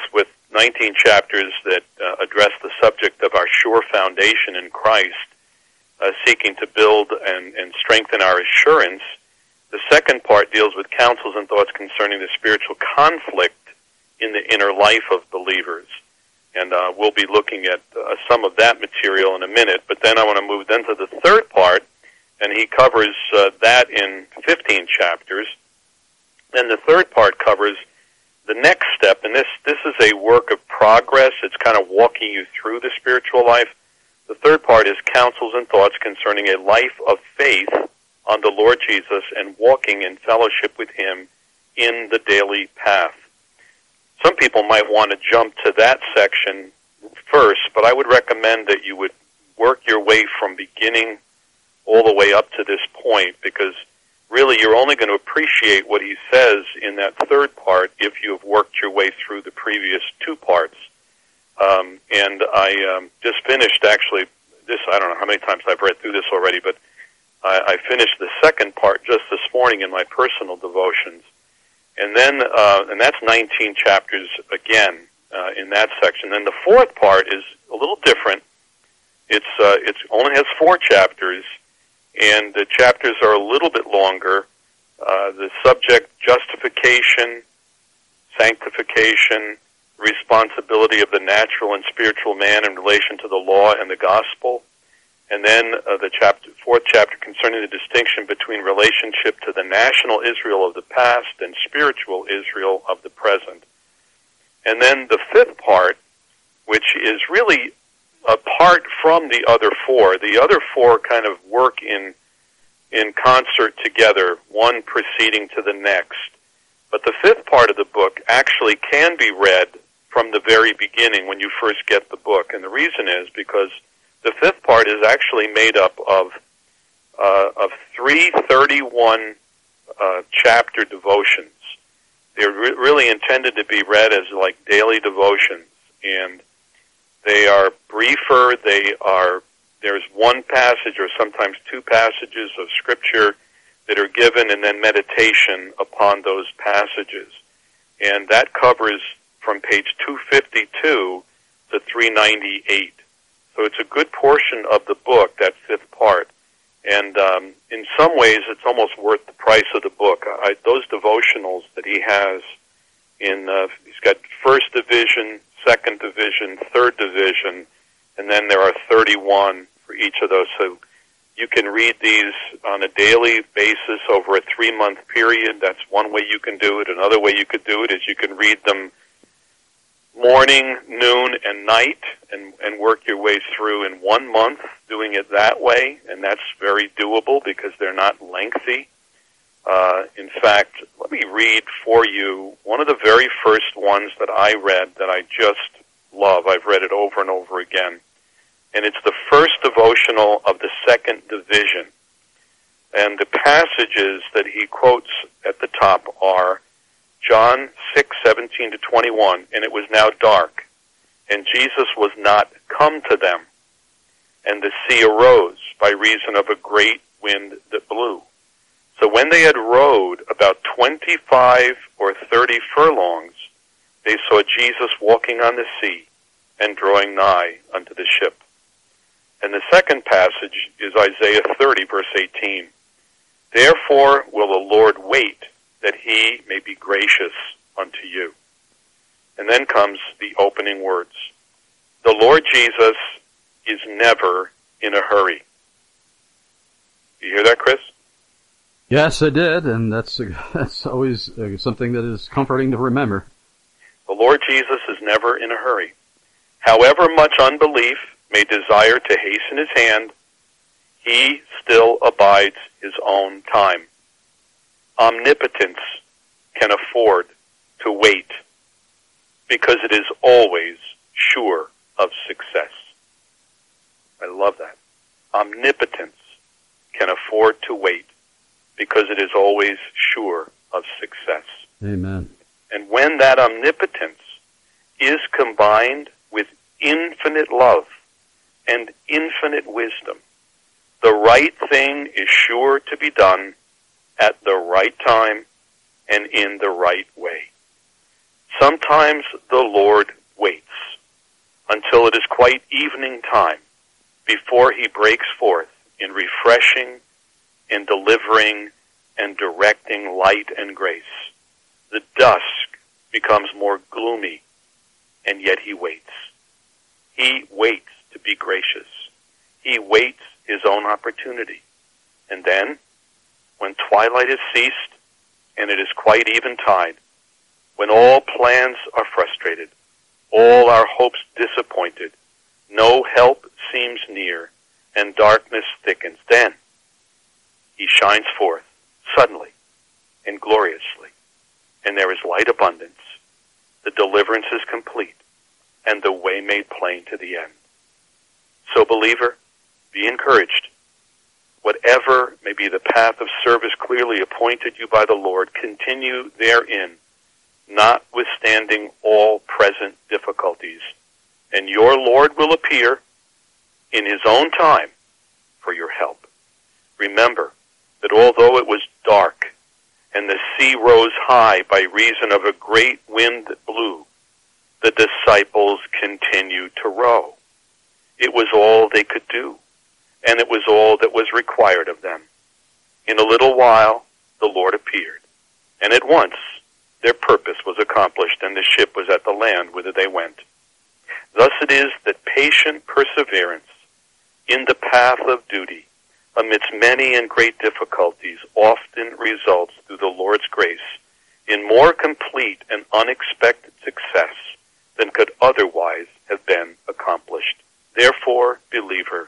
nineteen chapters that uh, address the subject of our sure foundation in Christ, uh, seeking to build and, and strengthen our assurance. The second part deals with counsels and thoughts concerning the spiritual conflict in the inner life of believers. And uh, we'll be looking at uh, some of that material in a minute. But then I want to move then to the third part, and he covers uh, that in fifteen chapters. Then the third part covers the next step, and this, this is a work of progress. It's kind of walking you through the spiritual life. The third part is counsels and thoughts concerning a life of faith on the Lord Jesus and walking in fellowship with Him in the daily path. Some people might want to jump to that section first, but I would recommend that you would work your way from beginning all the way up to this point, because really you're only going to appreciate what he says in that third part if you have worked your way through the previous two parts. Um, and I um, just finished, actually, this, I don't know how many times I've read through this already, but I, I finished the second part just this morning in my personal devotions. And then, uh, and that's nineteen chapters again uh, in that section. Then the fourth part is a little different. It's uh, it only has four chapters, and the chapters are a little bit longer. Uh, the subject, justification, sanctification, responsibility of the natural and spiritual man in relation to the law and the gospel. And then uh, the chapter, fourth chapter concerning the distinction between relationship to the national Israel of the past and spiritual Israel of the present. And then the fifth part, which is really apart from the other four. The other four kind of work in in concert together, one preceding to the next. But the fifth part of the book actually can be read from the very beginning when you first get the book. And the reason is because the fifth part is actually made up of uh, of three thirty-one uh, chapter devotions. They're re- really intended to be read as like daily devotions, and they are briefer. They are there's one passage or sometimes two passages of Scripture that are given, and then meditation upon those passages, and that covers from page two fifty-two to three ninety-eight. So it's a good portion of the book, that fifth part. And um, in some ways, it's almost worth the price of the book. I, those devotionals that he has in, uh, he's got first division, second division, third division, and then there are thirty-one for each of those. So you can read these on a daily basis over a three-month period. That's one way you can do it. Another way you could do it is you can read them morning, noon, and night, and, and work your way through in one month doing it that way, and that's very doable because they're not lengthy. Uh, in fact, let me read for you one of the very first ones that I read that I just love. I've read it over and over again, and it's the first devotional of the second division. And the passages that he quotes at the top are John six seventeen to twenty-one, and it was now dark, and Jesus was not come to them, and the sea arose by reason of a great wind that blew. So when they had rowed about twenty-five or thirty furlongs, they saw Jesus walking on the sea and drawing nigh unto the ship. And the second passage is Isaiah thirty, verse eighteen. Therefore will the Lord wait, that he may be gracious unto you. And then comes the opening words. The Lord Jesus is never in a hurry. Do you hear that, Chris? Yes, I did, and that's that's always uh, something that is comforting to remember. The Lord Jesus is never in a hurry. However much unbelief may desire to hasten his hand, he still abides his own time. Omnipotence can afford to wait because it is always sure of success. I love that. Omnipotence can afford to wait because it is always sure of success. Amen. And when that omnipotence is combined with infinite love and infinite wisdom, the right thing is sure to be done at the right time and in the right way. Sometimes the Lord waits until it is quite evening time before he breaks forth in refreshing and delivering and directing light and grace. The dusk becomes more gloomy, and yet he waits. He waits to be gracious. He waits his own opportunity. And then, when twilight has ceased and it is quite eventide, when all plans are frustrated, all our hopes disappointed, no help seems near, and darkness thickens, then he shines forth suddenly and gloriously, and there is light abundance. The deliverance is complete, and the way made plain to the end. So, believer, be encouraged. Whatever may be the path of service clearly appointed you by the Lord, continue therein, notwithstanding all present difficulties. And your Lord will appear in his own time for your help. Remember that although it was dark and the sea rose high by reason of a great wind that blew, the disciples continued to row. It was all they could do, and it was all that was required of them. In a little while, the Lord appeared, and at once their purpose was accomplished, and the ship was at the land whither they went. Thus it is that patient perseverance in the path of duty, amidst many and great difficulties, often results through the Lord's grace in more complete and unexpected success than could otherwise have been accomplished. Therefore, believer,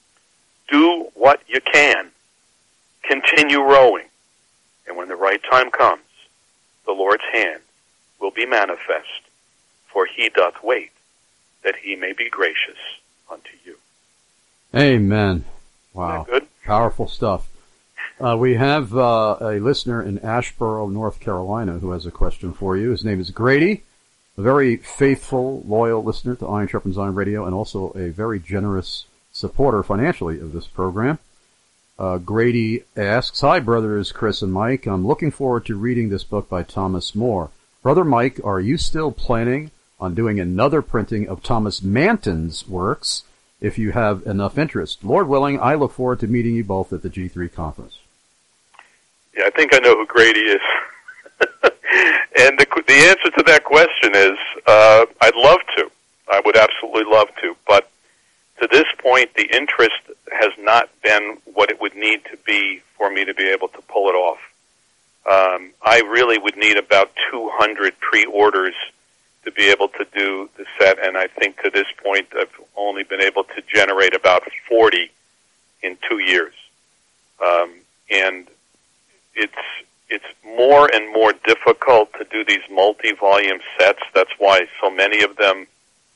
do what you can. Continue rowing. And when the right time comes, the Lord's hand will be manifest, for he doth wait, that he may be gracious unto you. Amen. Wow. Isn't that good? Powerful stuff. Uh, we have uh, a listener in Asheboro, North Carolina, who has a question for you. His name is Grady, a very faithful, loyal listener to Iron Sharpens Iron Radio, and also a very generous supporter financially of this program. Uh, Grady asks, "Hi, brothers Chris and Mike. I'm looking forward to reading this book by Thomas More. Brother Mike, are you still planning on doing another printing of Thomas Manton's works if you have enough interest? Lord willing, I look forward to meeting you both at the G three conference." Yeah, I think I know who Grady is. And the, the answer to that question is, uh, I'd love to. I would absolutely love to. But to this point, the interest has not been what it would need to be for me to be able to pull it off. Um, I really would need about two hundred pre-orders to be able to do the set, and I think to this point I've only been able to generate about forty in two years. Um, and it's it's more and more difficult to do these multi-volume sets. That's why so many of them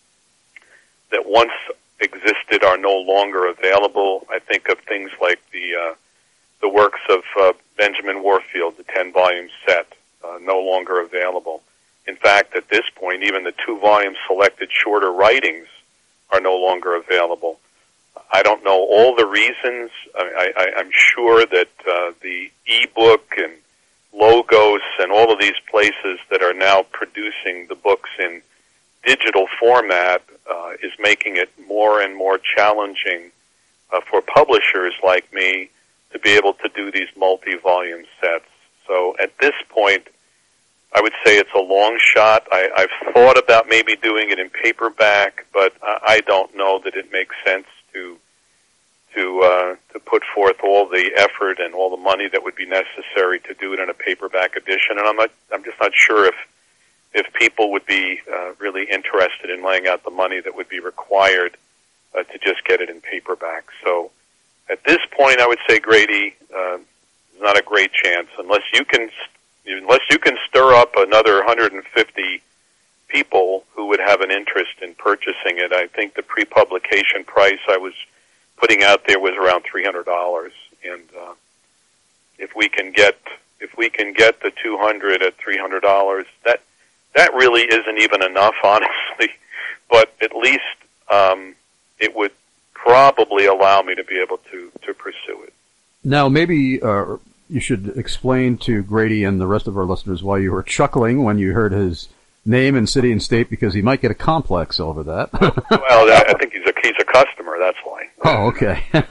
that once existed are no longer available. I think of things like the uh, the works of uh, Benjamin Warfield, the ten-volume set, uh, no longer available. In fact, at this point, even the two-volume selected shorter writings are no longer available. I don't know all the reasons. I, I, I'm sure that uh, the e-book and Logos and all of these places that are now producing the books in digital format uh, is making it more and more challenging uh, for publishers like me to be able to do these multi-volume sets. So at this point, I would say it's a long shot. I, I've thought about maybe doing it in paperback, but I don't know that it makes sense to to uh, to put forth all the effort and all the money that would be necessary to do it in a paperback edition. And I'm not, I'm just not sure if if people would be uh, really interested in laying out the money that would be required uh, to just get it in paperback. So at this point, I would say, Grady, uh, there's not a great chance unless you can unless you can stir up another one hundred fifty people who would have an interest in purchasing it. I think the pre-publication price I was putting out there was around three hundred dollars, and uh, if we can get if we can get the two hundred at three hundred dollars, that that really isn't even enough, honestly. But at least um, it would probably allow me to be able to to pursue it. Now, maybe uh, you should explain to Grady and the rest of our listeners why you were chuckling when you heard his name and city and state because he might get a complex over that. Well, I think he's a he's a customer. That's why. Oh, okay. yeah,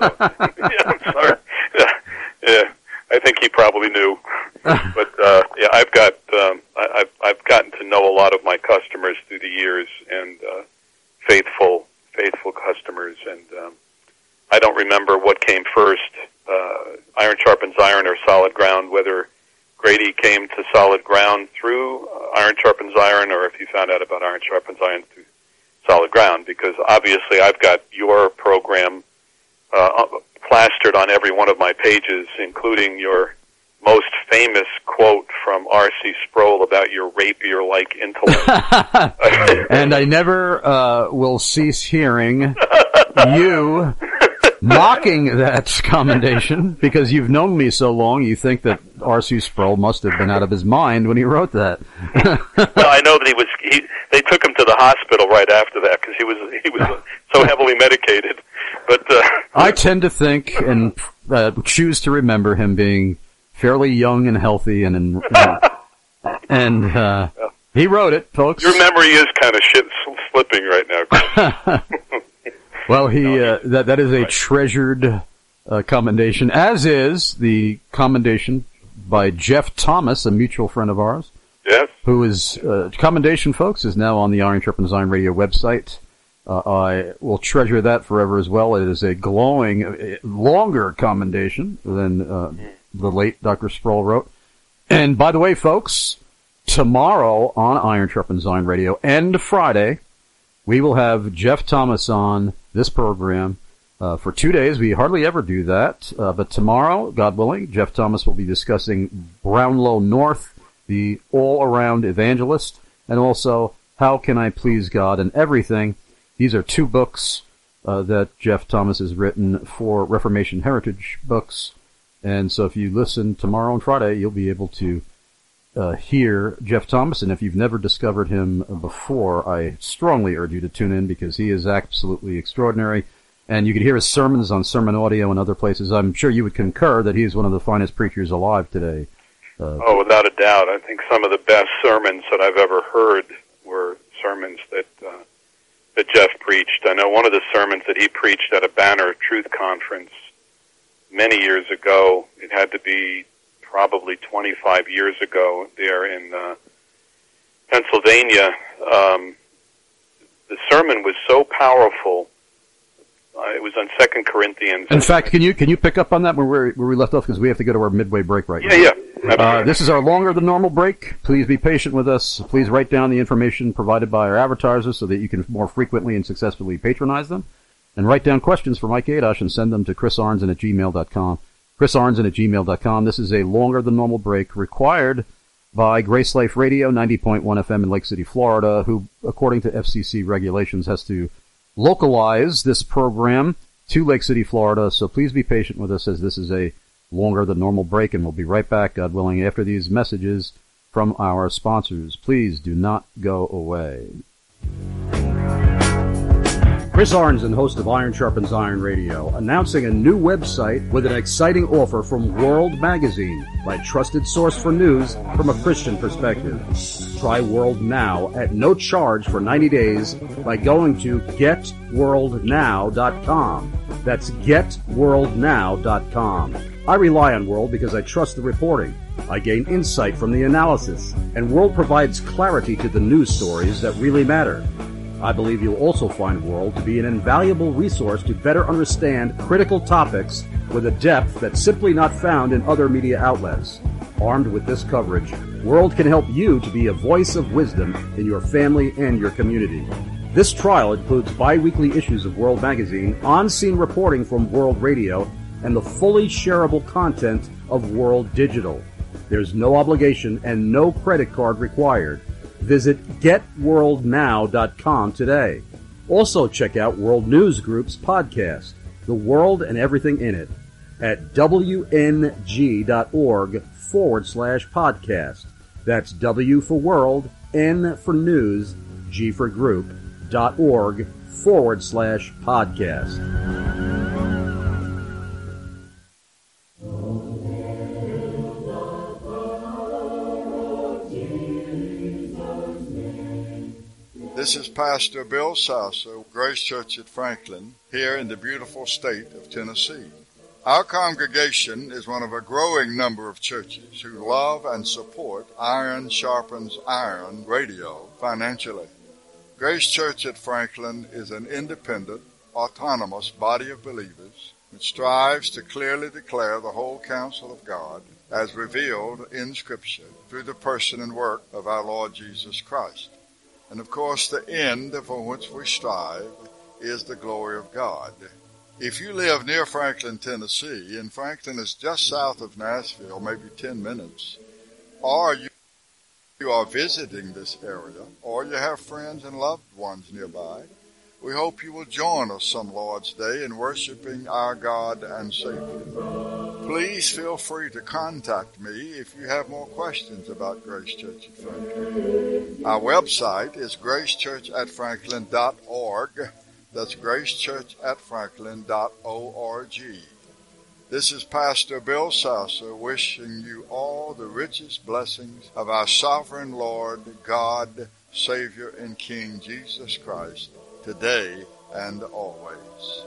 I'm sorry. Yeah, yeah, I think he probably knew. But uh, yeah, I've got um, I, I've I've gotten to know a lot of my customers through the years, and uh, faithful faithful customers. And um, I don't remember what came first, uh, Iron Sharpens Iron or Solid Ground. Whether Grady came to Solid Ground through uh, Iron Sharpens Iron, or if he found out about Iron Sharpens Iron through Solid Ground. Because obviously, I've got your program uh, plastered on every one of my pages, including your most famous quote from R C Sproul about your rapier-like intellect. And I never uh, will cease hearing you mocking that commendation, because you've known me so long, you think that R C Sproul must have been out of his mind when he wrote that. Well, I know that he was. He, they took him to the hospital right after that because he was he was so heavily medicated. But uh, I tend to think and uh, choose to remember him being fairly young and healthy, and and, and uh, he wrote it, folks. Your memory is kind of shit slipping right now. Well, he uh, that that is a treasured uh, commendation, as is the commendation by Jeff Thomas, a mutual friend of ours. Yes. Who is uh, commendation, folks, is now on the Iron Sharpens Iron Radio website. Uh, I will treasure that forever as well. It is a glowing, uh, longer commendation than uh, the late Doctor Sproul wrote. And by the way, folks, tomorrow on Iron Sharpens Iron Radio and Friday, we will have Jeff Thomas on this program uh, for two days. We hardly ever do that. Uh, but tomorrow, God willing, Jeff Thomas will be discussing Brownlow North, the all-around evangelist, and also How Can I Please God and Everything. These are two books uh, that Jeff Thomas has written for Reformation Heritage Books. And so if you listen tomorrow and Friday, you'll be able to uh, hear Jeff Thomas. And if you've never discovered him before, I strongly urge you to tune in, because he is absolutely extraordinary. And you can hear his sermons on Sermon Audio and other places. I'm sure you would concur that he is one of the finest preachers alive today. Uh, oh, without a doubt. I think some of the best sermons that I've ever heard were sermons that uh, that Jeff preached. I know one of the sermons that he preached at a Banner Truth Conference many years ago, it had to be probably twenty-five years ago there in uh, Pennsylvania. Um, the sermon was so powerful. Uh, it was on Second Corinthians. In fact, can you can you pick up on that where we where we left off, because we have to go to our midway break right yeah, now. Yeah, yeah. Uh, this is our longer than normal break. Please be patient with us. Please write down the information provided by our advertisers so that you can more frequently and successfully patronize them. And write down questions for Mike Adosh and send them to chris arnzen at gmail dot com. chris arnzen at gmail dot com. This is a longer than normal break required by Grace Life Radio, ninety point one F M in Lake City, Florida, who, according to F C C regulations, has to localize this program to Lake City, Florida. So please be patient with us, as this is a longer than normal break, and we'll be right back, God willing, after these messages from our sponsors. Please do not go away. Chris Arnzen, host of Iron Sharpens Iron Radio, announcing a new website with an exciting offer from World Magazine, my trusted source for news from a Christian perspective. Try World Now at no charge for ninety days by going to get world now dot com. That's get world now dot com. I rely on World because I trust the reporting. I gain insight from the analysis, and World provides clarity to the news stories that really matter. I believe you'll also find World to be an invaluable resource to better understand critical topics with a depth that's simply not found in other media outlets. Armed with this coverage, World can help you to be a voice of wisdom in your family and your community. This trial includes bi-weekly issues of World Magazine, on-scene reporting from World Radio, and the fully shareable content of World Digital. There's no obligation and no credit card required. Visit get world now dot com today. Also check out World News Group's podcast, The World and Everything in It, at W N G dot org forward slash podcast. That's W for World, N for News, G for Group, dot org forward slash podcast. This is Pastor Bill Sasso, Grace Church at Franklin, here in the beautiful state of Tennessee. Our congregation is one of a growing number of churches who love and support Iron Sharpens Iron radio financially. Grace Church at Franklin is an independent, autonomous body of believers which strives to clearly declare the whole counsel of God as revealed in Scripture through the person and work of our Lord Jesus Christ. And of course, the end for which we strive is the glory of God. If you live near Franklin, Tennessee, and Franklin is just south of Nashville, maybe ten minutes, or you, you are visiting this area, or you have friends and loved ones nearby, we hope you will join us some Lord's Day in worshiping our God and Savior. Please feel free to contact me if you have more questions about Grace Church at Franklin. Our website is grace church at franklin dot org. That's grace church at franklin dot org. This is Pastor Bill Sasso wishing you all the richest blessings of our sovereign Lord, God, Savior, and King Jesus Christ, today and always.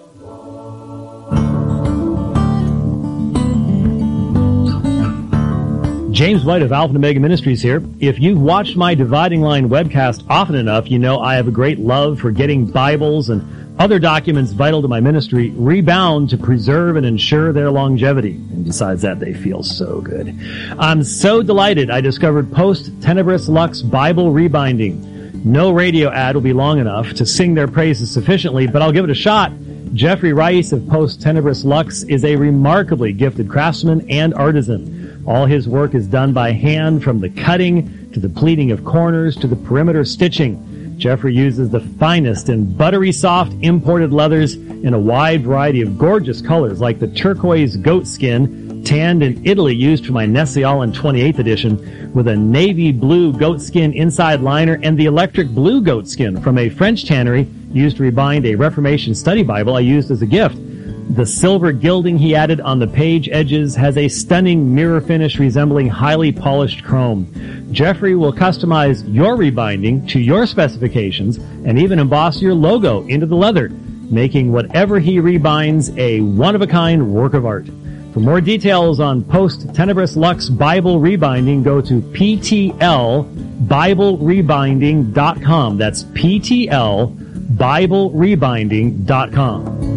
James White of Alpha and Omega Ministries here. If you've watched my Dividing Line webcast often enough, you know I have a great love for getting Bibles and other documents vital to my ministry rebound to preserve and ensure their longevity. And besides that, they feel so good. I'm so delighted I discovered Post Tenebris Lux Bible Rebinding. No radio ad will be long enough to sing their praises sufficiently, but I'll give it a shot. Jeffrey Rice of Post Tenebris Lux is a remarkably gifted craftsman and artisan. All his work is done by hand, from the cutting to the pleating of corners to the perimeter stitching. Jeffrey uses the finest and buttery soft imported leathers in a wide variety of gorgeous colors, like the turquoise goat skin, tanned in Italy, used for my Nestle-Aland twenty-eighth edition, with a navy blue goat skin inside liner, and the electric blue goat skin from a French tannery used to rebind a Reformation study Bible I used as a gift. The silver gilding he added on the page edges has a stunning mirror finish resembling highly polished chrome. Jeffrey will customize your rebinding to your specifications and even emboss your logo into the leather, making whatever he rebinds a one-of-a-kind work of art. For more details on Post Tenebris Lux Bible Rebinding, go to p t l bible rebinding dot com. That's p t l bible rebinding dot com.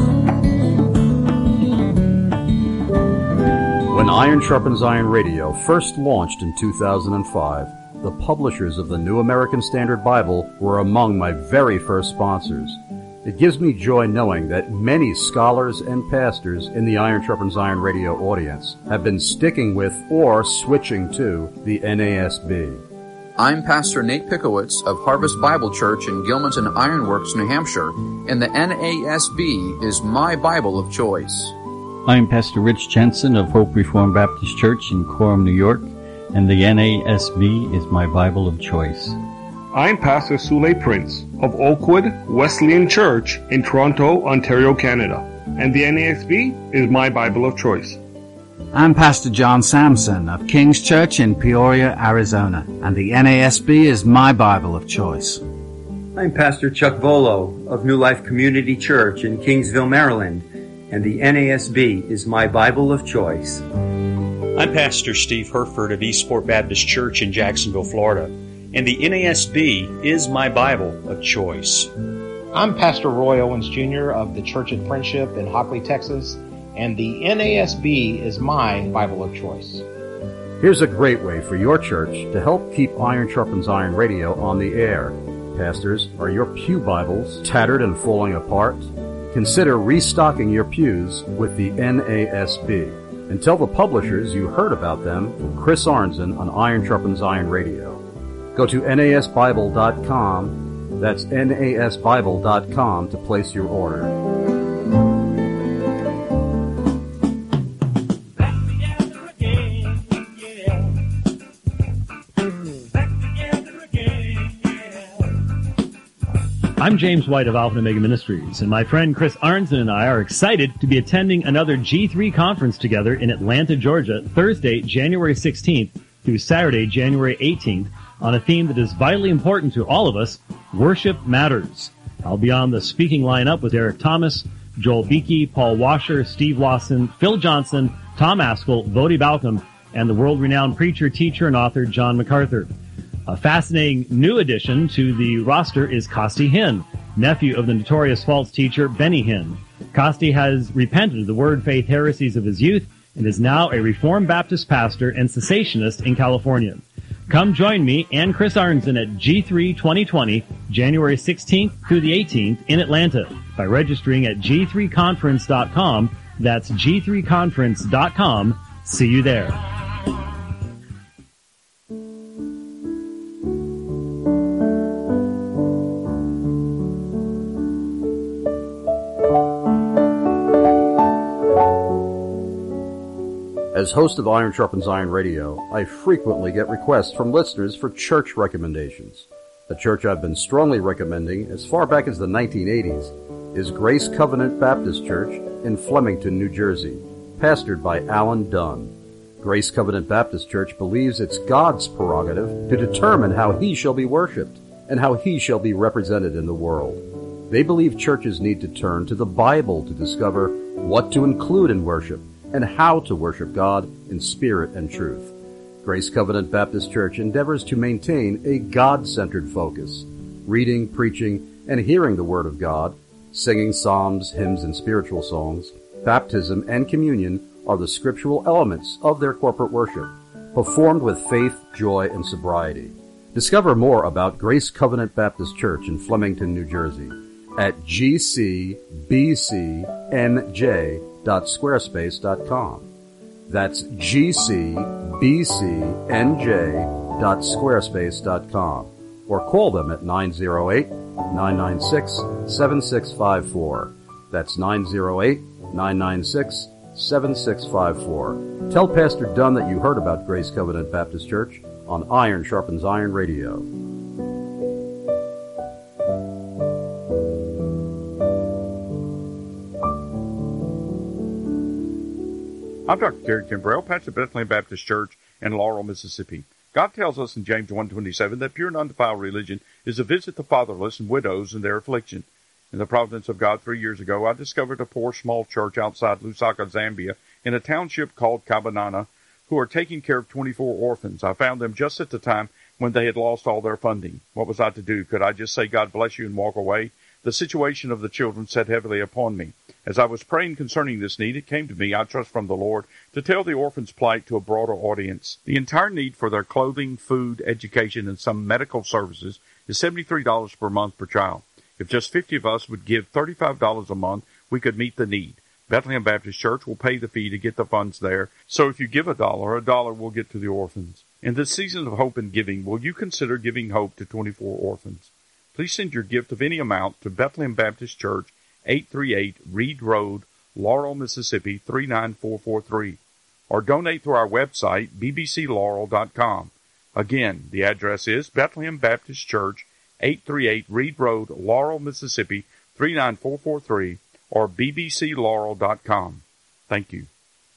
When Iron Sharpens Iron Radio first launched in two thousand five, the publishers of the New American Standard Bible were among my very first sponsors. It gives me joy knowing that many scholars and pastors in the Iron Sharpens Iron Radio audience have been sticking with or switching to the N A S B. I'm Pastor Nate Pickowitz of Harvest Bible Church in Gilmanton Ironworks, New Hampshire, and the N A S B is my Bible of choice. I'm Pastor Rich Jensen of Hope Reformed Baptist Church in Coram, New York, and the N A S B is my Bible of choice. I'm Pastor Sule Prince of Oakwood Wesleyan Church in Toronto, Ontario, Canada, and the N A S B is my Bible of choice. I'm Pastor John Sampson of King's Church in Peoria, Arizona, and the N A S B is my Bible of choice. I'm Pastor Chuck Volo of New Life Community Church in Kingsville, Maryland, and the N A S B is my Bible of choice. I'm Pastor Steve Herford of Eastport Baptist Church in Jacksonville, Florida, and the N A S B is my Bible of choice. I'm Pastor Roy Owens Junior of the Church at Friendship in Hockley, Texas, and the N A S B is my Bible of choice. Here's a great way for your church to help keep Iron Sharpens Iron Radio on the air. Pastors, are your pew Bibles tattered and falling apart? Consider restocking your pews with the N A S B. And tell the publishers you heard about them from Chris Arnzen on Iron Sharpens Iron Radio. Go to N A S Bible dot com. That's N A S Bible dot com to place your order. I'm James White of Alpha and Omega Ministries, and my friend Chris Arnzen and I are excited to be attending another G three conference together in Atlanta, Georgia, Thursday, January sixteenth through Saturday, January eighteenth, on a theme that is vitally important to all of us, Worship Matters. I'll be on the speaking lineup with Eric Thomas, Joel Beakey, Paul Washer, Steve Lawson, Phil Johnson, Tom Askell, Bodie Balcom, and the world-renowned preacher, teacher, and author John MacArthur. A fascinating new addition to the roster is Costi Hinn, nephew of the notorious false teacher Benny Hinn. Costi has repented of the word faith heresies of his youth and is now a Reformed Baptist pastor and cessationist in California. Come join me and Chris Arnzen at G three twenty twenty, January sixteenth through the eighteenth in Atlanta by registering at G three conference dot com. That's G three conference dot com. See you there. As host of Iron Sharpens Iron Radio, I frequently get requests from listeners for church recommendations. The church I've been strongly recommending as far back as the nineteen eighties is Grace Covenant Baptist Church in Flemington, New Jersey, pastored by Alan Dunn. Grace Covenant Baptist Church believes it's God's prerogative to determine how He shall be worshipped and how He shall be represented in the world. They believe churches need to turn to the Bible to discover what to include in worship and how to worship God in spirit and truth. Grace Covenant Baptist Church endeavors to maintain a God-centered focus, reading, preaching, and hearing the Word of God, singing psalms, hymns, and spiritual songs. Baptism and communion are the scriptural elements of their corporate worship, performed with faith, joy, and sobriety. Discover more about Grace Covenant Baptist Church in Flemington, New Jersey at g c b c n j dot squarespace dot com. That's g c b c n j dot squarespace dot com, or call them at nine oh eight, nine nine six, seven six five four. That's nine oh eight, nine nine six, seven six five four. Tell Pastor Dunn that you heard about Grace Covenant Baptist Church on Iron Sharpens Iron Radio. I'm Doctor Terry Kimbrell, pastor of Bethlehem Baptist Church in Laurel, Mississippi. God tells us in James one twenty-seven that pure and undefiled religion is to visit the fatherless and widows in their affliction. In the providence of God, three years ago, I discovered a poor small church outside Lusaka, Zambia, in a township called Kabanana, who are taking care of twenty-four orphans. I found them just at the time when they had lost all their funding. What was I to do? Could I just say, God bless you, and walk away? The situation of the children sat heavily upon me. As I was praying concerning this need, it came to me, I trust from the Lord, to tell the orphans' plight to a broader audience. The entire need for their clothing, food, education, and some medical services is seventy-three dollars per month per child. If just fifty of us would give thirty-five dollars a month, we could meet the need. Bethlehem Baptist Church will pay the fee to get the funds there, so if you give a dollar, a dollar will get to the orphans. In this season of hope and giving, will you consider giving hope to twenty-four orphans? Please send your gift of any amount to Bethlehem Baptist Church, eight thirty-eight Reed Road, Laurel, Mississippi, three nine four four three. Or donate through our website, b b c laurel dot com. Again, the address is Bethlehem Baptist Church, eight thirty-eight Reed Road, Laurel, Mississippi, three nine four four three, or b b c laurel dot com. Thank you.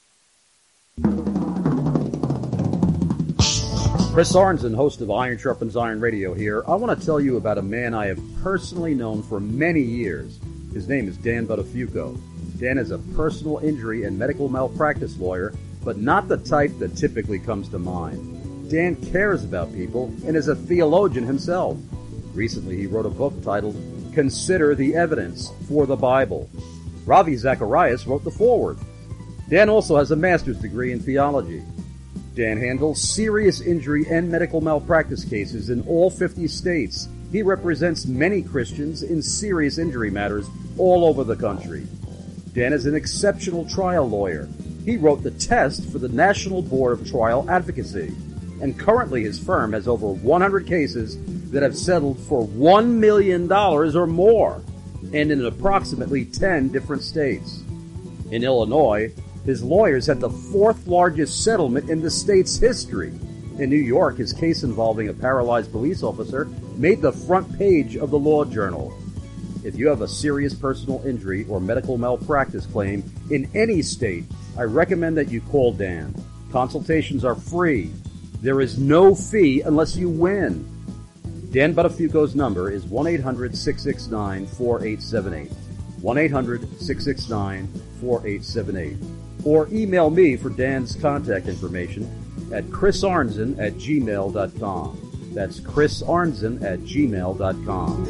Chris Arnzen, host of Iron Sharpens Iron Radio here. I want to tell you about a man I have personally known for many years. His name is Dan Buttafuoco. Dan is a personal injury and medical malpractice lawyer, but not the type that typically comes to mind. Dan cares about people and is a theologian himself. Recently, he wrote a book titled Consider the Evidence for the Bible. Ravi Zacharias wrote the foreword. Dan also has a master's degree in theology. Dan handles serious injury and medical malpractice cases in all fifty states. He represents many Christians in serious injury matters all over the country. Dan is an exceptional trial lawyer. He wrote the test for the National Board of Trial Advocacy, and currently his firm has over one hundred cases that have settled for one million dollars or more, and in approximately ten different states. In Illinois, his lawyers had the fourth largest settlement in the state's history. In New York, his case involving a paralyzed police officer made the front page of the Law Journal. If you have a serious personal injury or medical malpractice claim in any state, I recommend that you call Dan. Consultations are free. There is no fee unless you win. Dan Buttafuoco's number is one eight hundred six six nine four eight seven eight. one eight hundred six six nine four eight seven eight. Or email me for Dan's contact information at chris arnzen at gmail dot com. That's chris arnzen at gmail dot com.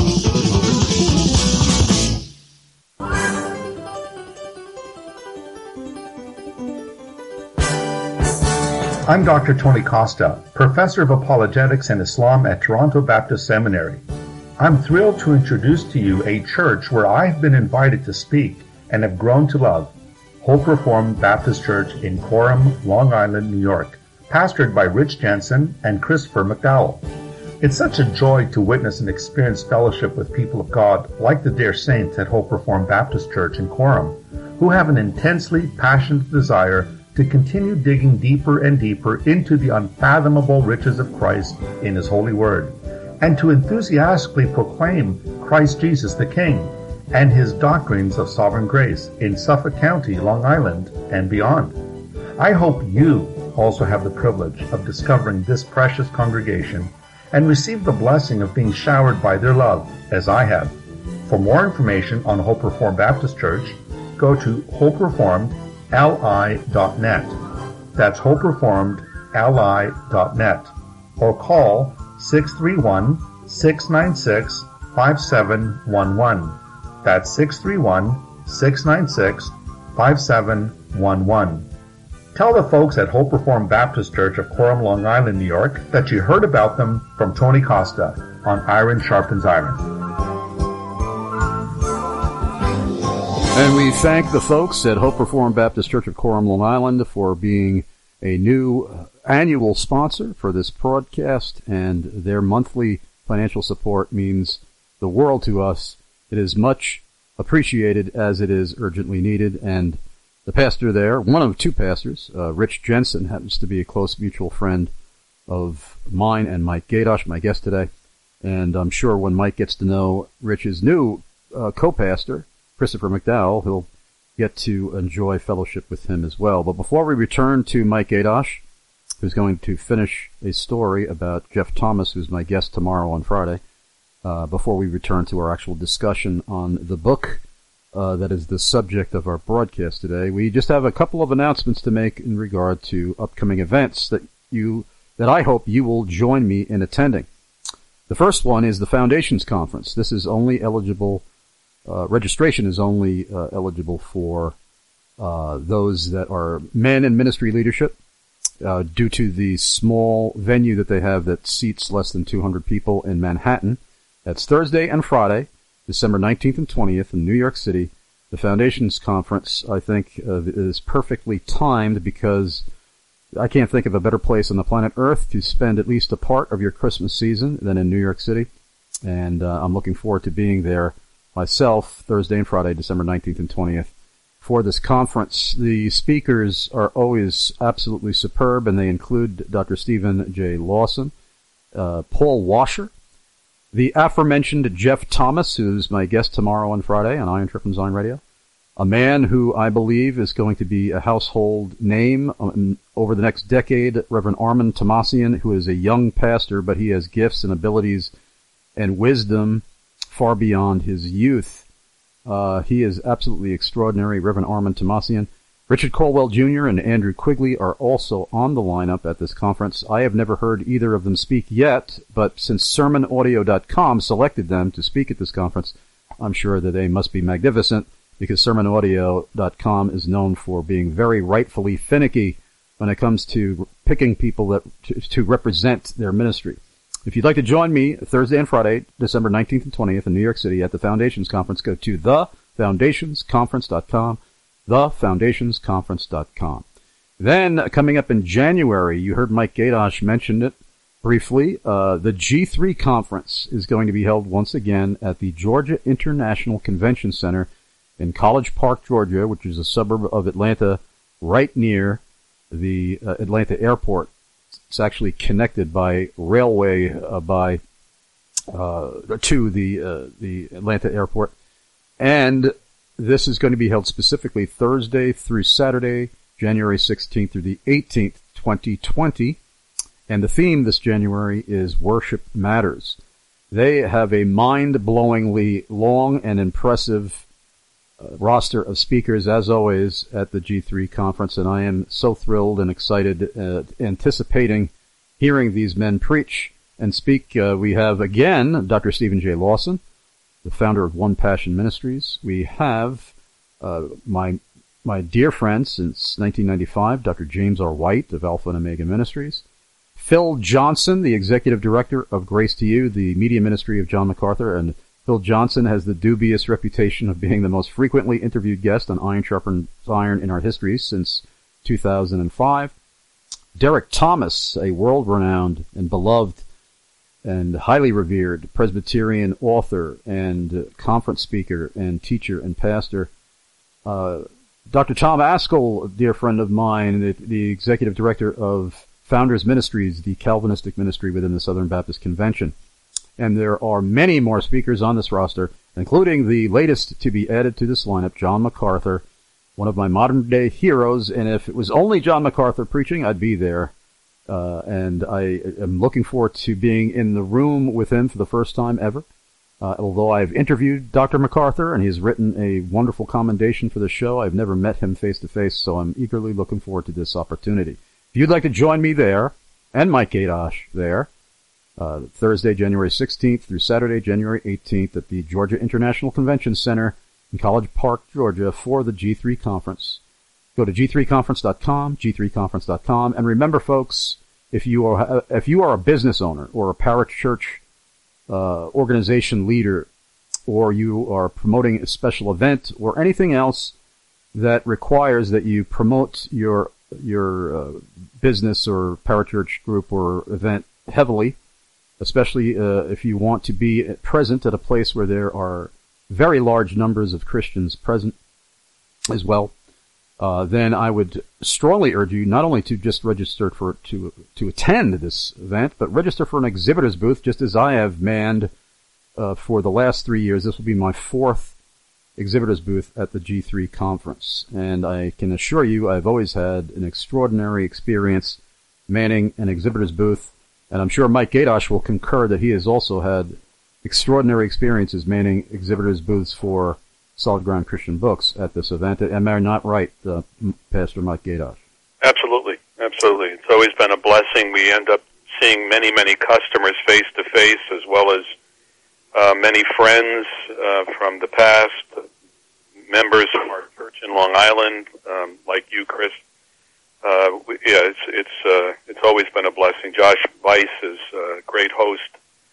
I'm Doctor Tony Costa, Professor of Apologetics and Islam at Toronto Baptist Seminary. I'm thrilled to introduce to you a church where I've been invited to speak and have grown to love, Hope Reformed Baptist Church in Coram, Long Island, New York, pastored by Rich Jensen and Christopher McDowell. It's such a joy to witness and experience fellowship with people of God like the dear saints at Hope Reformed Baptist Church in Coram, who have an intensely passionate desire to continue digging deeper and deeper into the unfathomable riches of Christ in His holy word, and to enthusiastically proclaim Christ Jesus the King and His doctrines of sovereign grace in Suffolk County, Long Island, and beyond. I hope you also have the privilege of discovering this precious congregation and receive the blessing of being showered by their love, as I have. For more information on Hope Reformed Baptist Church, go to hope reformed l i dot net. That's hope reformed l i dot net. Or call six three one, six nine six, five seven one one. That's six three one, six nine six, five seven one one. Tell the folks at Hope Reformed Baptist Church of Coram, Long Island, New York, that you heard about them from Tony Costa on Iron Sharpens Iron. And we thank the folks at Hope Reformed Baptist Church of Coram, Long Island, for being a new annual sponsor for this broadcast, and their monthly financial support means the world to us. It is much appreciated as it is urgently needed, and the pastor there, one of two pastors, uh, Rich Jensen, happens to be a close mutual friend of mine and Mike Gadosh, my guest today, and I'm sure when Mike gets to know Rich's new uh, co-pastor, Christopher McDowell, he'll get to enjoy fellowship with him as well. But before we return to Mike Gadosh, who's going to finish a story about Jeff Thomas, who's my guest tomorrow on Friday, uh, before we return to our actual discussion on the book uh, that is the subject of our broadcast today, we just have a couple of announcements to make in regard to upcoming events that you that I hope you will join me in attending. The first one is the Foundations Conference. This is only eligible Uh, registration is only uh, eligible for uh, those that are men in ministry leadership uh, due to the small venue that they have that seats less than two hundred people in Manhattan. That's Thursday and Friday, December nineteenth and twentieth in New York City. The Foundations Conference, I think, uh, is perfectly timed because I can't think of a better place on the planet Earth to spend at least a part of your Christmas season than in New York City. And uh, I'm looking forward to being there myself, Thursday and Friday, December nineteenth and twentieth, for this conference. The speakers are always absolutely superb, and they include Doctor Stephen J. Lawson, uh, Paul Washer, the aforementioned Jeff Thomas, who's my guest tomorrow on Friday on Iron Triple Zion Radio, a man who I believe is going to be a household name um, over the next decade, Reverend Armand Tomasian, who is a young pastor, but he has gifts and abilities and wisdom far beyond his youth. Uh, he is absolutely extraordinary, Reverend Armand Tomasian. Richard Colwell Junior and Andrew Quigley are also on the lineup at this conference. I have never heard either of them speak yet, but since sermon audio dot com selected them to speak at this conference, I'm sure that they must be magnificent, because sermon audio dot com is known for being very rightfully finicky when it comes to picking people that to, to represent their ministry. If you'd like to join me Thursday and Friday, December nineteenth and twentieth in New York City at the Foundations Conference, go to the foundations conference dot com, the foundations conference dot com. Then, coming up in January, you heard Mike Gadosh mention it briefly, uh, the G three Conference is going to be held once again at the Georgia International Convention Center in College Park, Georgia, which is a suburb of Atlanta, right near the uh, Atlanta airport. It's actually connected by railway uh, by uh, to the uh, the Atlanta airport, and this is going to be held specifically Thursday through Saturday, January sixteenth through the eighteenth, twenty twenty, And the theme this January is Worship Matters. They have a mind-blowingly long and impressive uh, roster of speakers, as always, at the G three conference, and I am so thrilled and excited, uh, anticipating hearing these men preach and speak. Uh, we have, again, Doctor Stephen J. Lawson, the founder of One Passion Ministries. We have uh, my my dear friend since nineteen ninety-five, Doctor James R. White of Alpha and Omega Ministries. Phil Johnson, the executive director of Grace to You, the media ministry of John MacArthur. And Phil Johnson has the dubious reputation of being the most frequently interviewed guest on Iron Sharpens Iron in our history since two thousand five. Derek Thomas, a world-renowned and beloved and highly revered Presbyterian author and conference speaker and teacher and pastor. Uh, Doctor Tom Askell, a dear friend of mine, the, the executive director of Founders Ministries, the Calvinistic ministry within the Southern Baptist Convention. And there are many more speakers on this roster, including the latest to be added to this lineup, John MacArthur, one of my modern-day heroes. And if it was only John MacArthur preaching, I'd be there. Uh, and I am looking forward to being in the room with him for the first time ever. Uh, although I've interviewed Doctor MacArthur, and he's written a wonderful commendation for the show, I've never met him face-to-face, so I'm eagerly looking forward to this opportunity. If you'd like to join me there, and Mike Gadosh there, uh, Thursday, January sixteenth through Saturday, January eighteenth at the Georgia International Convention Center in College Park, Georgia for the G three Conference. Go to G three conference dot com, G three conference dot com, and remember, folks, if you are, if you are a business owner or a parachurch uh, organization leader, or you are promoting a special event or anything else that requires that you promote your your uh, business or parachurch group or event heavily, especially uh, if you want to be present at a place where there are very large numbers of Christians present as well, uh, then I would strongly urge you not only to just register for to to attend this event, but register for an exhibitor's booth, just as I have manned uh, for the last three years. This will be my fourth exhibitor's booth at the G three conference, and I can assure you I've always had an extraordinary experience manning an exhibitor's booth, and I'm sure Mike Gadosh will concur that he has also had extraordinary experiences manning exhibitors' booths for Solid Ground Christian Books at this event. Am I not right, uh, Pastor Mike Gadosh? Absolutely, absolutely. It's always been a blessing. We end up seeing many, many customers face to face, as well as Uh, many friends uh, from the past, uh, members of our church in Long Island, um, like you, Chris. Uh, we, yeah, it's it's uh, it's always been a blessing. Josh Weiss is a great host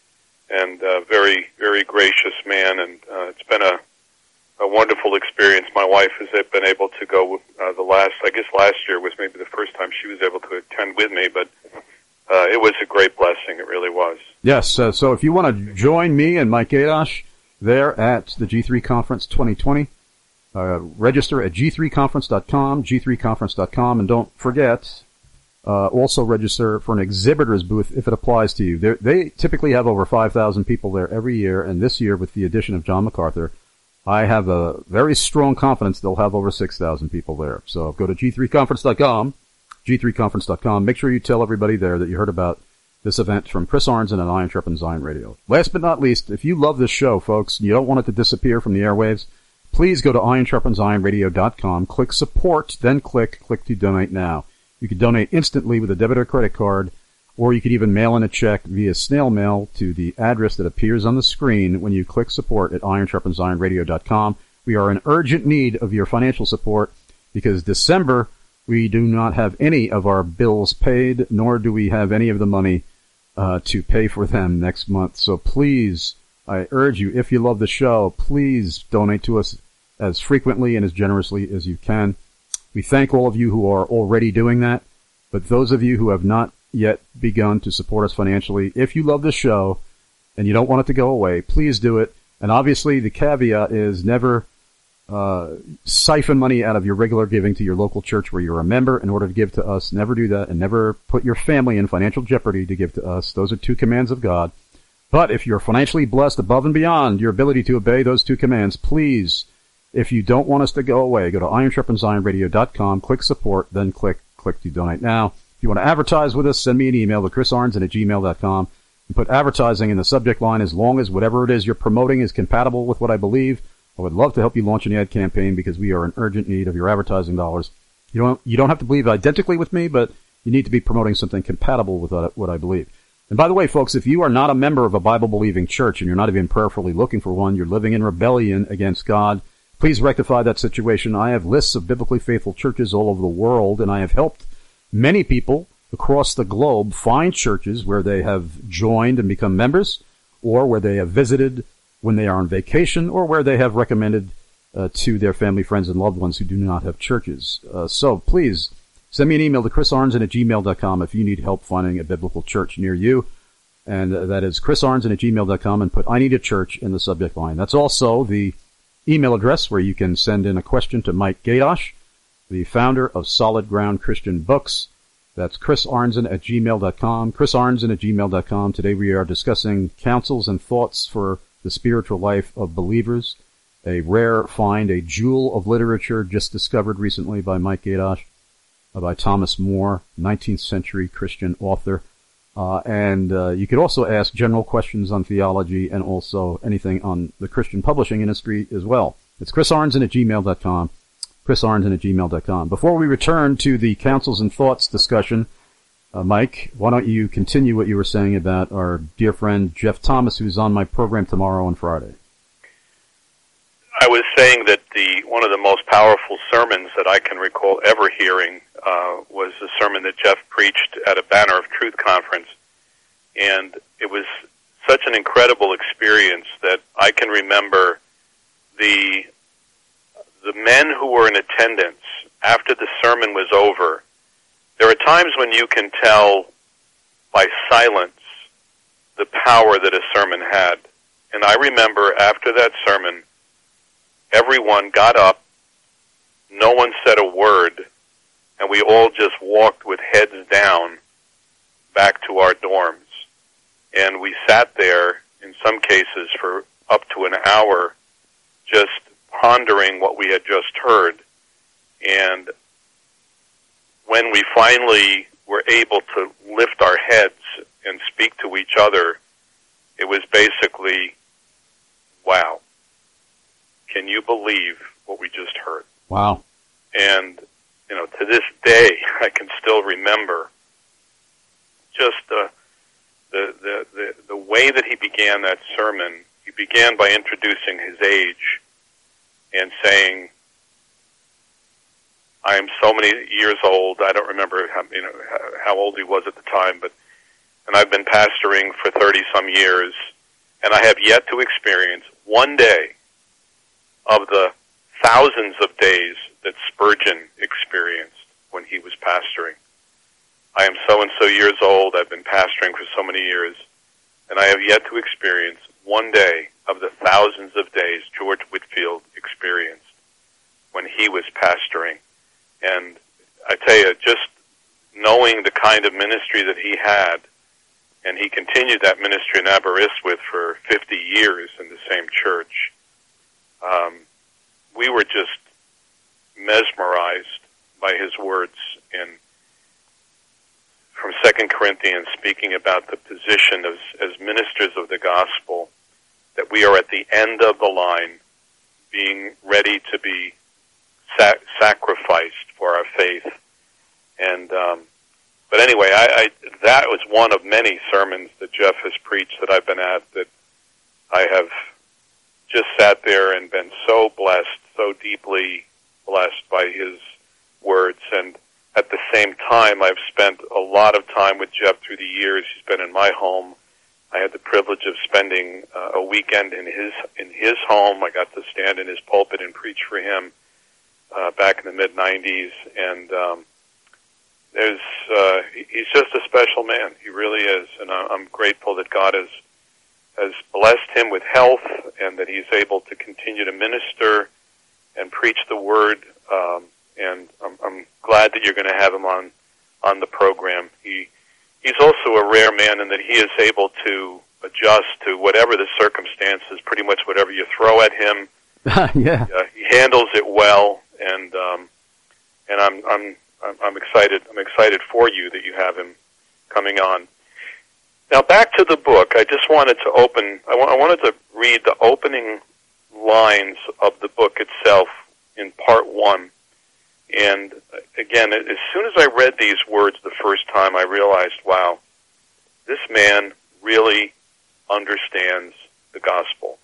and uh, very very gracious man, and uh, it's been a a wonderful experience. My wife has been able to go. Uh, the last, I guess, last year was maybe the first time she was able to attend with me, but. Uh, it was a great blessing. It really was. Yes. Uh, so if you want to join me and Mike Gadosh there at the G three Conference twenty twenty, uh, register at G three conference dot com, G three conference dot com, and don't forget, uh, also register for an exhibitor's booth if it applies to you. They're, they typically have over five thousand people there every year, and this year, with the addition of John MacArthur, I have a very strong confidence they'll have over six thousand people there. So go to G three conference dot com. G three conference dot com. Make sure you tell everybody there that you heard about this event from Chris Arnzen and Iron Sharpens Iron Radio. Last but not least, if you love this show, folks, and you don't want it to disappear from the airwaves, please go to Iron Sharpens Iron Radio dot com, click support, then click click to donate now. You can donate instantly with a debit or credit card, or you could even mail in a check via snail mail to the address that appears on the screen when you click support at Iron Sharpens Iron Radio dot com. We are in urgent need of your financial support because December we do not have any of our bills paid, nor do we have any of the money uh, to pay for them next month. So please, I urge you, if you love the show, please donate to us as frequently and as generously as you can. We thank all of you who are already doing that, but those of you who have not yet begun to support us financially, if you love the show and you don't want it to go away, please do it. And obviously the caveat is never Uh, siphon money out of your regular giving to your local church where you're a member in order to give to us. Never do that, and never put your family in financial jeopardy to give to us. Those are two commands of God. But if you're financially blessed above and beyond your ability to obey those two commands, please, if you don't want us to go away, go to Iron Sharpens Iron Radio dot com, click support, then click click to donate now. If you want to advertise with us, send me an email to chris arnzen at gmail dot com and put advertising in the subject line as long as whatever it is you're promoting is compatible with what I believe. I would love to help you launch an ad campaign because we are in urgent need of your advertising dollars. You don't, you don't have to believe identically with me, but you need to be promoting something compatible with what I believe. And by the way, folks, if you are not a member of a Bible-believing church and you're not even prayerfully looking for one, you're living in rebellion against God, please rectify that situation. I have lists of biblically faithful churches all over the world, and I have helped many people across the globe find churches where they have joined and become members, or where they have visited when they are on vacation, or where they have recommended uh, to their family, friends, and loved ones who do not have churches. Uh, so please send me an email to chris arnzen at gmail dot com if you need help finding a biblical church near you. And uh, that is chris arnzen at gmail dot com, and put I need a church in the subject line. That's also the email address where you can send in a question to Mike Gadosh, the founder of Solid Ground Christian Books. That's chris arnzen at gmail dot com, chris arnzen at gmail dot com. Today we are discussing counsels and thoughts for the spiritual life of believers, a rare find, a jewel of literature just discovered recently by Mike Gadosh, uh, by Thomas More, nineteenth century Christian author. Uh, and uh, you could also ask general questions on theology and also anything on the Christian publishing industry as well. It's chris arnzen at gmail dot com, chris arnzen at gmail dot com. Before we return to the counsels and thoughts discussion, uh, Mike, why don't you continue what you were saying about our dear friend Jeff Thomas, who's on my program tomorrow and Friday? I was saying that the one of the most powerful sermons that I can recall ever hearing uh, was the sermon that Jeff preached at a Banner of Truth conference, and it was such an incredible experience that I can remember the the men who were in attendance after the sermon was over. There are times when you can tell by silence the power that a sermon had, and I remember after that sermon, everyone got up, no one said a word, and we all just walked with heads down back to our dorms. And we sat there, in some cases, for up to an hour, just pondering what we had just heard. And when we finally were able to lift our heads and speak to each other, it was basically, wow. Can you believe what we just heard? Wow. And, you know, to this day, I can still remember just the, the, the, the, the way that he began that sermon. He began by introducing his age and saying, I am so many years old. I don't remember how, you know, how old he was at the time, but, and I've been pastoring for thirty some years, and I have yet to experience one day of the thousands of days that Spurgeon experienced when he was pastoring. I am so-and-so years old, I've been pastoring for so many years, and I have yet to experience one day of the thousands of days George Whitefield experienced when he was pastoring. And I tell you, just knowing the kind of ministry that he had, and he continued that ministry in Aberystwyth for fifty years in the same church, Um, we were just mesmerized by his words in from Second Corinthians, speaking about the position as, as ministers of the gospel, that we are at the end of the line, being ready to be sac- sacrificed for our faith. And um, but anyway, I, I that was one of many sermons that Jeff has preached that I've been at, that I have just sat there and been so blessed, so deeply blessed by his words. And at the same time, I've spent a lot of time with Jeff through the years. He's been in my home. I had the privilege of spending uh, a weekend in his in his home. I got to stand in his pulpit and preach for him uh, back in the mid nineties. And um, there's uh, he's just a special man. He really is. And I'm grateful that God has has blessed him with health, and that he's able to continue to minister and preach the word. Um, and I'm, I'm glad that you're going to have him on on the program. He he's also a rare man in that he is able to adjust to whatever the circumstances, pretty much whatever you throw at him. yeah, uh, he handles it well, and um, and I'm I'm I'm, I'm excited. I'm excited for you that you have him coming on. Now, back to the book. I just wanted to open. I, wa- I wanted to read the opening lines of the book itself in part one. And again, as soon as I read these words the first time, I realized, wow, this man really understands the gospel.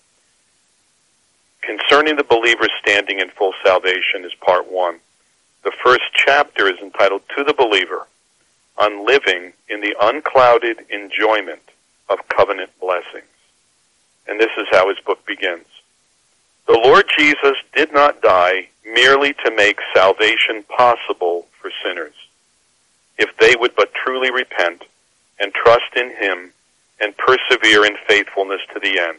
Concerning the believer's standing in full salvation is part one. The first chapter is entitled To the Believer, on living in the unclouded enjoyment of covenant blessings. And this is how his book begins. The Lord Jesus did not die merely to make salvation possible for sinners, if they would but truly repent and trust in him and persevere in faithfulness to the end.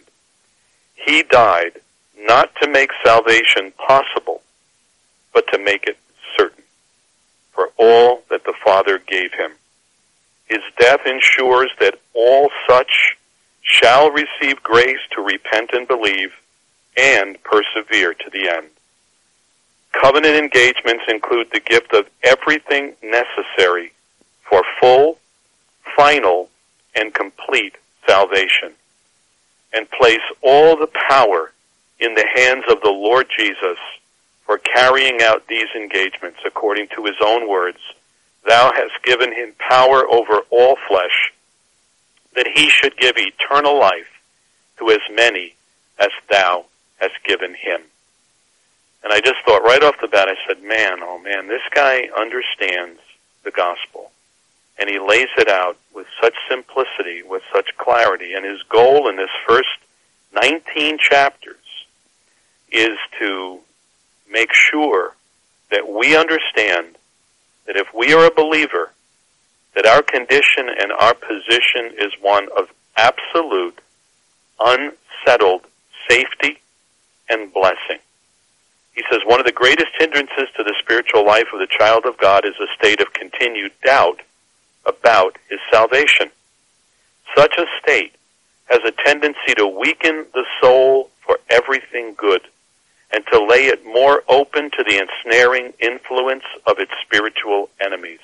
He died not to make salvation possible, but to make it certain for all that the Father gave him. His death ensures that all such shall receive grace to repent and believe and persevere to the end. Covenant engagements include the gift of everything necessary for full, final, and complete salvation, and place all the power in the hands of the Lord Jesus for carrying out these engagements according to his own words. Thou hast given him power over all flesh, that he should give eternal life to as many as thou hast given him. And I just thought right off the bat, I said, man, oh man, this guy understands the gospel. And he lays it out with such simplicity, with such clarity. And his goal in this first nineteen chapters is to make sure that we understand that if we are a believer, that our condition and our position is one of absolute, unsettled safety and blessing. He says one of the greatest hindrances to the spiritual life of the child of God is a state of continued doubt about his salvation. Such a state has a tendency to weaken the soul for everything good and to lay it more open to the ensnaring influence of its spiritual enemies.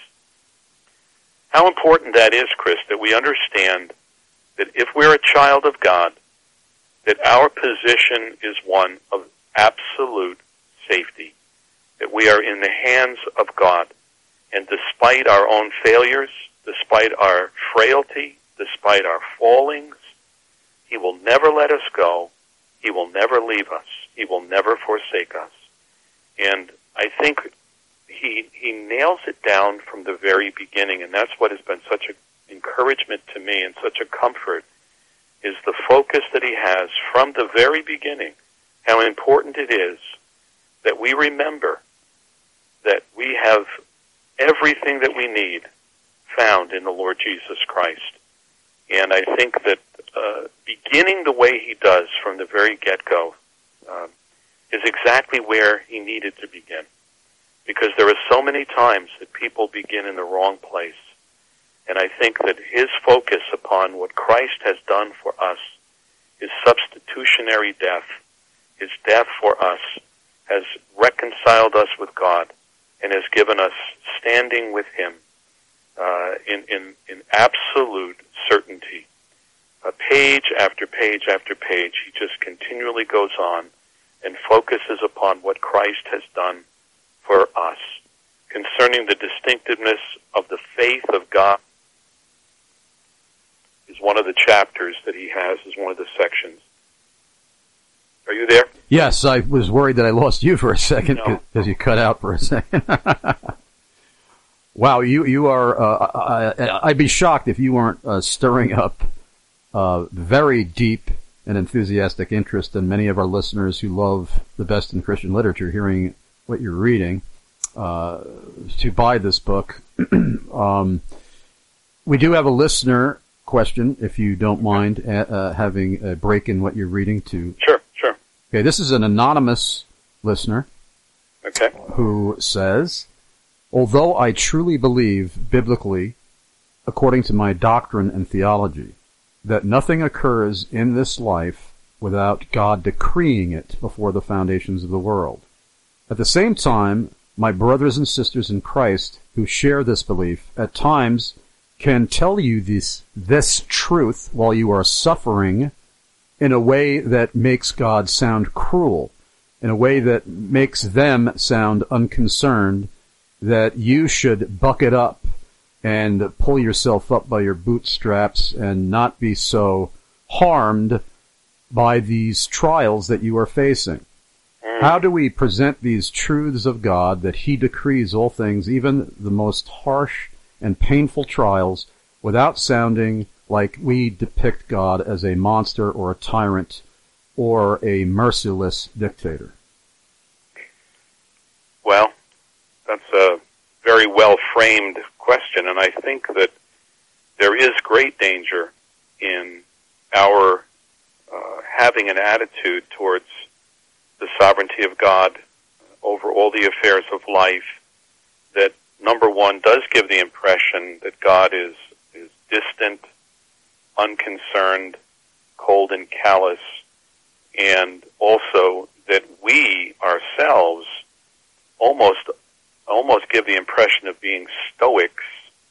How important that is, Chris, that we understand that if we're a child of God, that our position is one of absolute safety, that we are in the hands of God. And despite our own failures, despite our frailty, despite our fallings, he will never let us go. He will never leave us. He will never forsake us. And I think he he nails it down from the very beginning, and that's what has been such an encouragement to me and such a comfort, is the focus that he has from the very beginning, how important it is that we remember that we have everything that we need found in the Lord Jesus Christ. And I think that uh, beginning the way he does from the very get-go uh, is exactly where he needed to begin. Because there are so many times that people begin in the wrong place. And I think that his focus upon what Christ has done for us, his substitutionary death, his death for us, has reconciled us with God and has given us standing with him uh, in, in, in absolute certainty. Uh, page after page after page, he just continually goes on and focuses upon what Christ has done for us. Concerning the distinctiveness of the faith of God is one of the chapters that he has, is one of the sections. Are you there? Yes, I was worried that I lost you for a second because no. you cut out for a second. Wow, you you are. Uh, I, I'd be shocked if you weren't uh, stirring up uh, very deep and enthusiastic interest in many of our listeners who love the best in Christian literature, hearing what you're reading, uh, to buy this book. um, we do have a listener question, if you don't mind uh, having a break in what you're reading to. Sure, sure. Okay, this is an anonymous listener. Okay. Who says, although I truly believe biblically, according to my doctrine and theology, that nothing occurs in this life without God decreeing it before the foundations of the world. At the same time, my brothers and sisters in Christ who share this belief at times can tell you this, this truth while you are suffering in a way that makes God sound cruel, in a way that makes them sound unconcerned, that you should buck it up and pull yourself up by your bootstraps and not be so harmed by these trials that you are facing. How do we present these truths of God that He decrees all things, even the most harsh and painful trials, without sounding like we depict God as a monster or a tyrant or a merciless dictator? Well, that's a very well-framed question, and I think that there is great danger in our uh, having an attitude towards the sovereignty of God over all the affairs of life that, number one, does give the impression that God is, is distant, unconcerned, cold and callous, and also that we ourselves almost almost give the impression of being stoics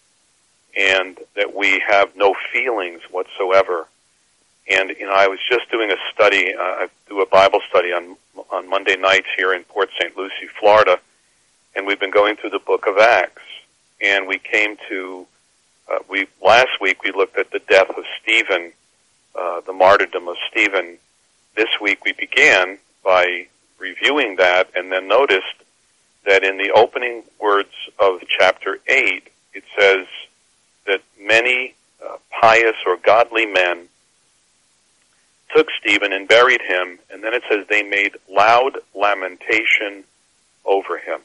and that we have no feelings whatsoever. And, you know, I was just doing a study, uh, I do a Bible study on on Monday nights here in Port Saint Lucie, Florida, and we've been going through the book of Acts. And we came to, uh, we last week we looked at the death of Stephen, uh, the martyrdom of Stephen. This week we began by reviewing that and then noticed that in the opening words of chapter eight, it says that many uh, pious or godly men took Stephen and buried him, and then it says they made loud lamentation over him.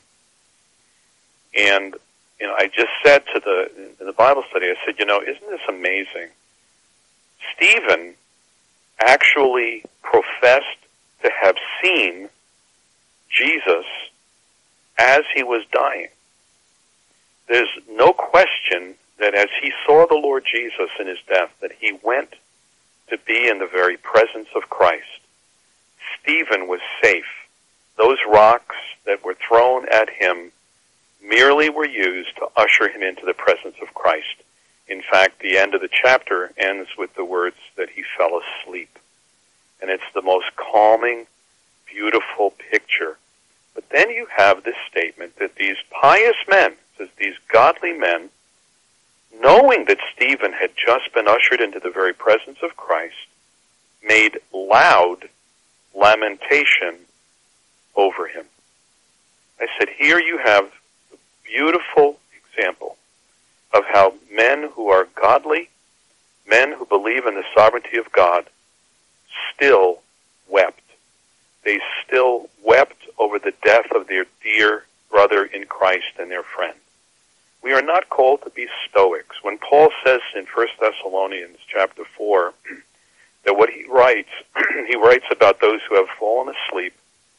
And, you know, I just said to the, in the Bible study, I said, you know, isn't this amazing? Stephen actually professed to have seen Jesus as he was dying. There's no question that as he saw the Lord Jesus in his death, that he went to be in the very presence of Christ. Stephen was safe. Those rocks that were thrown at him merely were used to usher him into the presence of Christ. In fact, the end of the chapter ends with the words that he fell asleep. And it's the most calming, beautiful picture. But then you have this statement that these pious men, says these godly men, knowing that Stephen had just been ushered into the very presence of Christ, made loud lamentation over him. I said, here you have a beautiful example of how men who are godly, men who believe in the sovereignty of God, still wept. They still wept over the death of their dear brother in Christ and their friend. We are not called to be stoics. When Paul says in First Thessalonians chapter four that what he writes, he writes about those who have fallen asleep.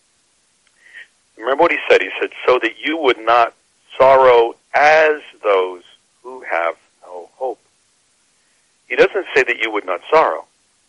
Remember what he said? He said, so that you would not sorrow as those who have no hope. He doesn't say that you would not sorrow,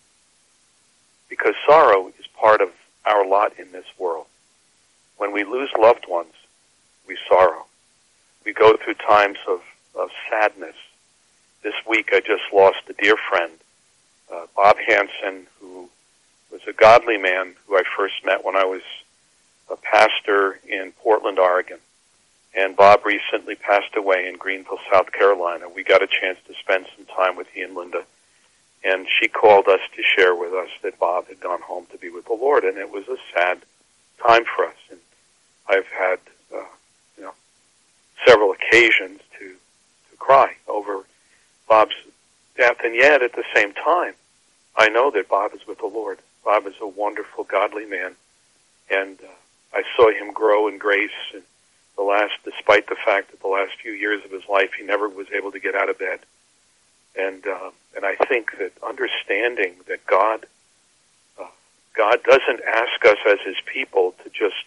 because sorrow is part of our lot in this world. When we lose loved ones, we sorrow. We go through times of, of sadness. This week I just lost a dear friend, uh, Bob Hansen, who was a godly man who I first met when I was a pastor in Portland, Oregon. And Bob recently passed away in Greenville, South Carolina. We got a chance to spend some time with he and Linda. And she called us to share with us that Bob had gone home to be with the Lord. And it was a sad time for us. And I've had uh, you know, several occasions to, to cry over Bob's death. And yet, at the same time, I know that Bob is with the Lord. Bob is a wonderful, godly man. And uh, I saw him grow in grace. And the last, despite the fact that the last few years of his life, he never was able to get out of bed. And uh, and I think that understanding that God, uh, God doesn't ask us as His people to just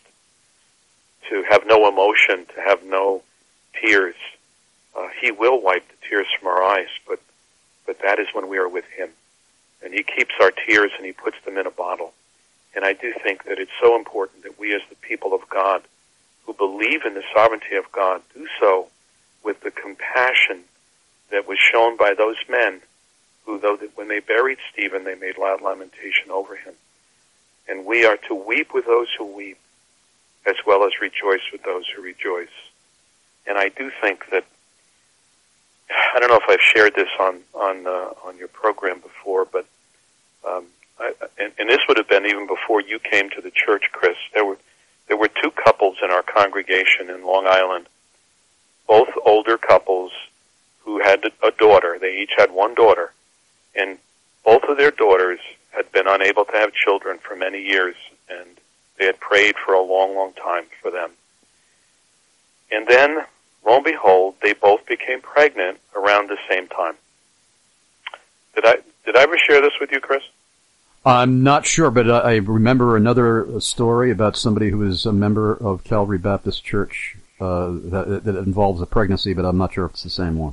to have no emotion, to have no tears. Uh, he will wipe the tears from our eyes, but but that is when we are with Him, and He keeps our tears and He puts them in a bottle. And I do think that it's so important that we, as the people of God, who believe in the sovereignty of God do so with the compassion that was shown by those men who, though that when they buried Stephen, they made loud lamentation over him. And we are to weep with those who weep, as well as rejoice with those who rejoice. And I do think that, I don't know if I've shared this on on uh, on your program before, but um, I, and, and this would have been even before you came to the church, Chris. There were there were two couples in our congregation in Long Island, both older couples who had a daughter. They each had one daughter, and both of their daughters had been unable to have children for many years, and they had prayed for a long, long time for them. And then, lo and behold, they both became pregnant around the same time. Did I did I ever share this with you, Chris? I'm not sure, but I remember another story about somebody who was a member of Calvary Baptist Church uh, that, that involves a pregnancy, but I'm not sure if it's the same one.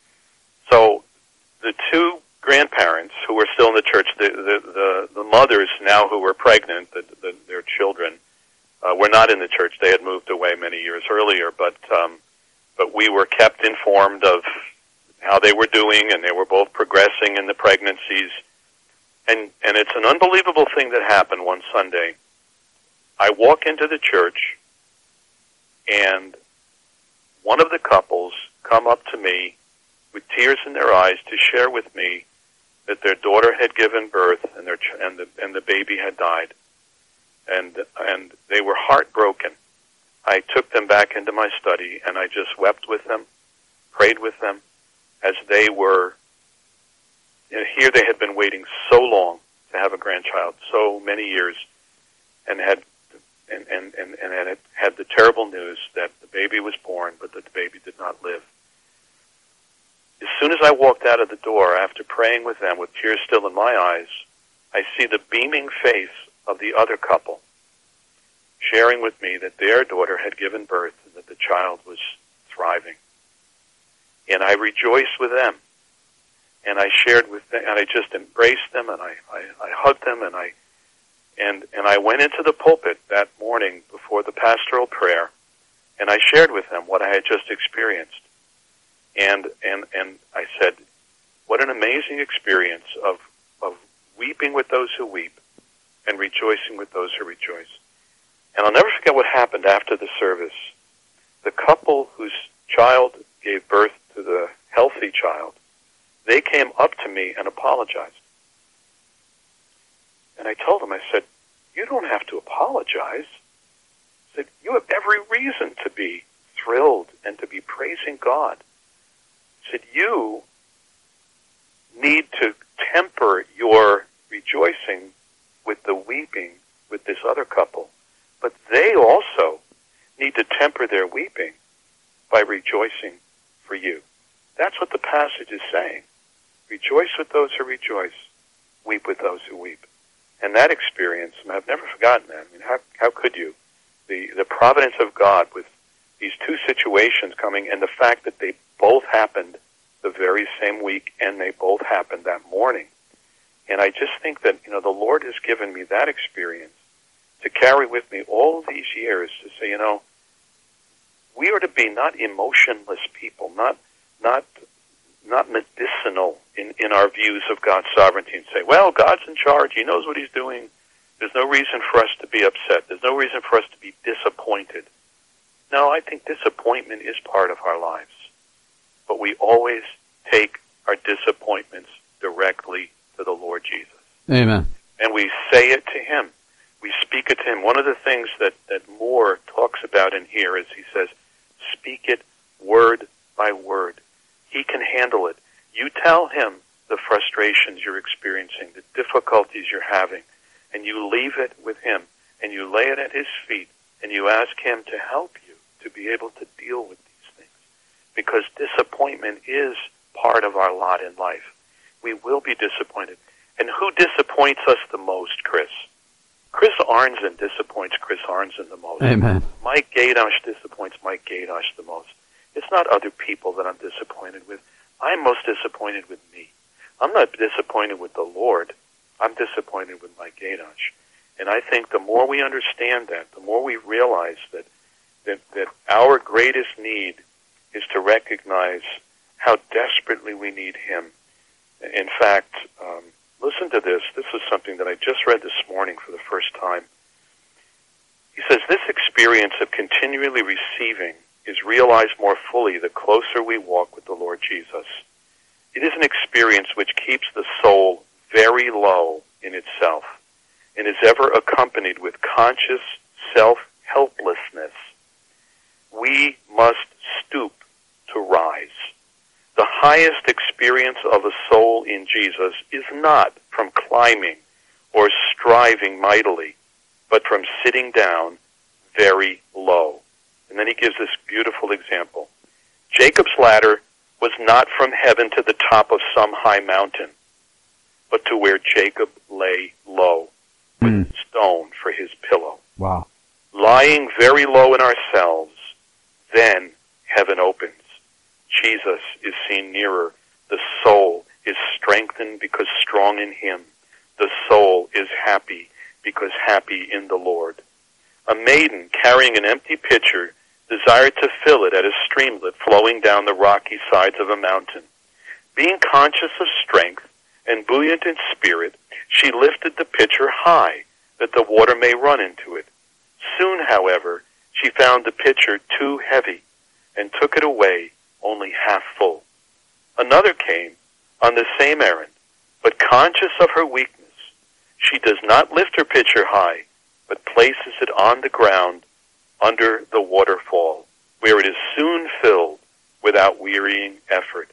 So the two grandparents who were still in the church, the the, the, the mothers now who were pregnant, the, the, their children, uh, were not in the church. They had moved away many years earlier, but um, but we were kept informed of how they were doing, and they were both progressing in the pregnancies. And and it's an unbelievable thing that happened one Sunday. I walk into the church, and one of the couples come up to me with tears in their eyes to share with me that their daughter had given birth and their ch- and the and the baby had died, and and they were heartbroken. I took them back into my study, and I just wept with them, prayed with them, as they were. And here they had been waiting so long to have a grandchild, so many years, and had and and and, and had had the terrible news that the baby was born, but that the baby did not live. As soon as I walked out of the door, after praying with them with tears still in my eyes, I see the beaming face of the other couple, sharing with me that their daughter had given birth and that the child was thriving. And I rejoiced with them. And I shared with them, and I just embraced them, and I, I, I hugged them, and I and and I went into the pulpit that morning before the pastoral prayer, and I shared with them what I had just experienced. And and and I said, what an amazing experience of of weeping with those who weep and rejoicing with those who rejoice. And I'll never forget what happened after the service. The couple whose child gave birth to the healthy child, they came up to me and apologized. And I told them, I said, you don't have to apologize. I said, you have every reason to be thrilled and to be praising God. I said, you need to temper your rejoicing with the weeping with this other couple. But they also need to temper their weeping by rejoicing for you. That's what the passage is saying. Rejoice with those who rejoice. Weep with those who weep. And that experience, and I've never forgotten that. I mean, how how could you? The the providence of God with these two situations coming, and the fact that they both happened the very same week, and they both happened that morning. And I just think that, you know, the Lord has given me that experience to carry with me all of these years to say, you know, we are to be not emotionless people, not not not medicinal in, in our views of God's sovereignty, and say, well, God's in charge, He knows what He's doing. There's no reason for us to be upset. There's no reason for us to be disappointed. No, I think disappointment is part of our lives. But we always take our disappointments directly to the Lord Jesus. Amen. And we say it to Him. We speak it to Him. One of the things that, that Moore talks about in here is he says, speak it word by word. He can handle it. You tell Him the frustrations you're experiencing, the difficulties you're having, and you leave it with Him, and you lay it at His feet, and you ask Him to help you to be able to deal with these things. Because disappointment is part of our lot in life. We will be disappointed. And who disappoints us the most, Chris? Chris Arnzen disappoints Chris Arnzen the most. Amen. Mike Gadosh disappoints Mike Gadosh the most. It's not other people that I'm disappointed with. I'm most disappointed with me. I'm not disappointed with the Lord. I'm disappointed with Mike Gadosh. And I think the more we understand that, the more we realize that that, that our greatest need is to recognize how desperately we need Him. In fact, um, listen to this. This is something that I just read this morning for the first time. He says, this experience of continually receiving is realized more fully the closer we walk with the Lord Jesus. It is an experience which keeps the soul very low in itself and is ever accompanied with conscious self-helplessness. We must stoop to rise. The highest experience of a soul in Jesus is not from climbing or striving mightily, but from sitting down very low. And then he gives this beautiful example. Jacob's ladder was not from heaven to the top of some high mountain, but to where Jacob lay low, with mm. a stone for his pillow. Wow. Lying very low in ourselves, then heaven opens. Jesus is seen nearer. The soul is strengthened because strong in Him. The soul is happy because happy in the Lord. A maiden carrying an empty pitcher desired to fill it at a streamlet flowing down the rocky sides of a mountain. Being conscious of strength and buoyant in spirit, she lifted the pitcher high, that the water may run into it. Soon, however, she found the pitcher too heavy, and took it away only half full. Another came on the same errand, but conscious of her weakness, she does not lift her pitcher high, but places it on the ground under the waterfall, where it is soon filled without wearying effort.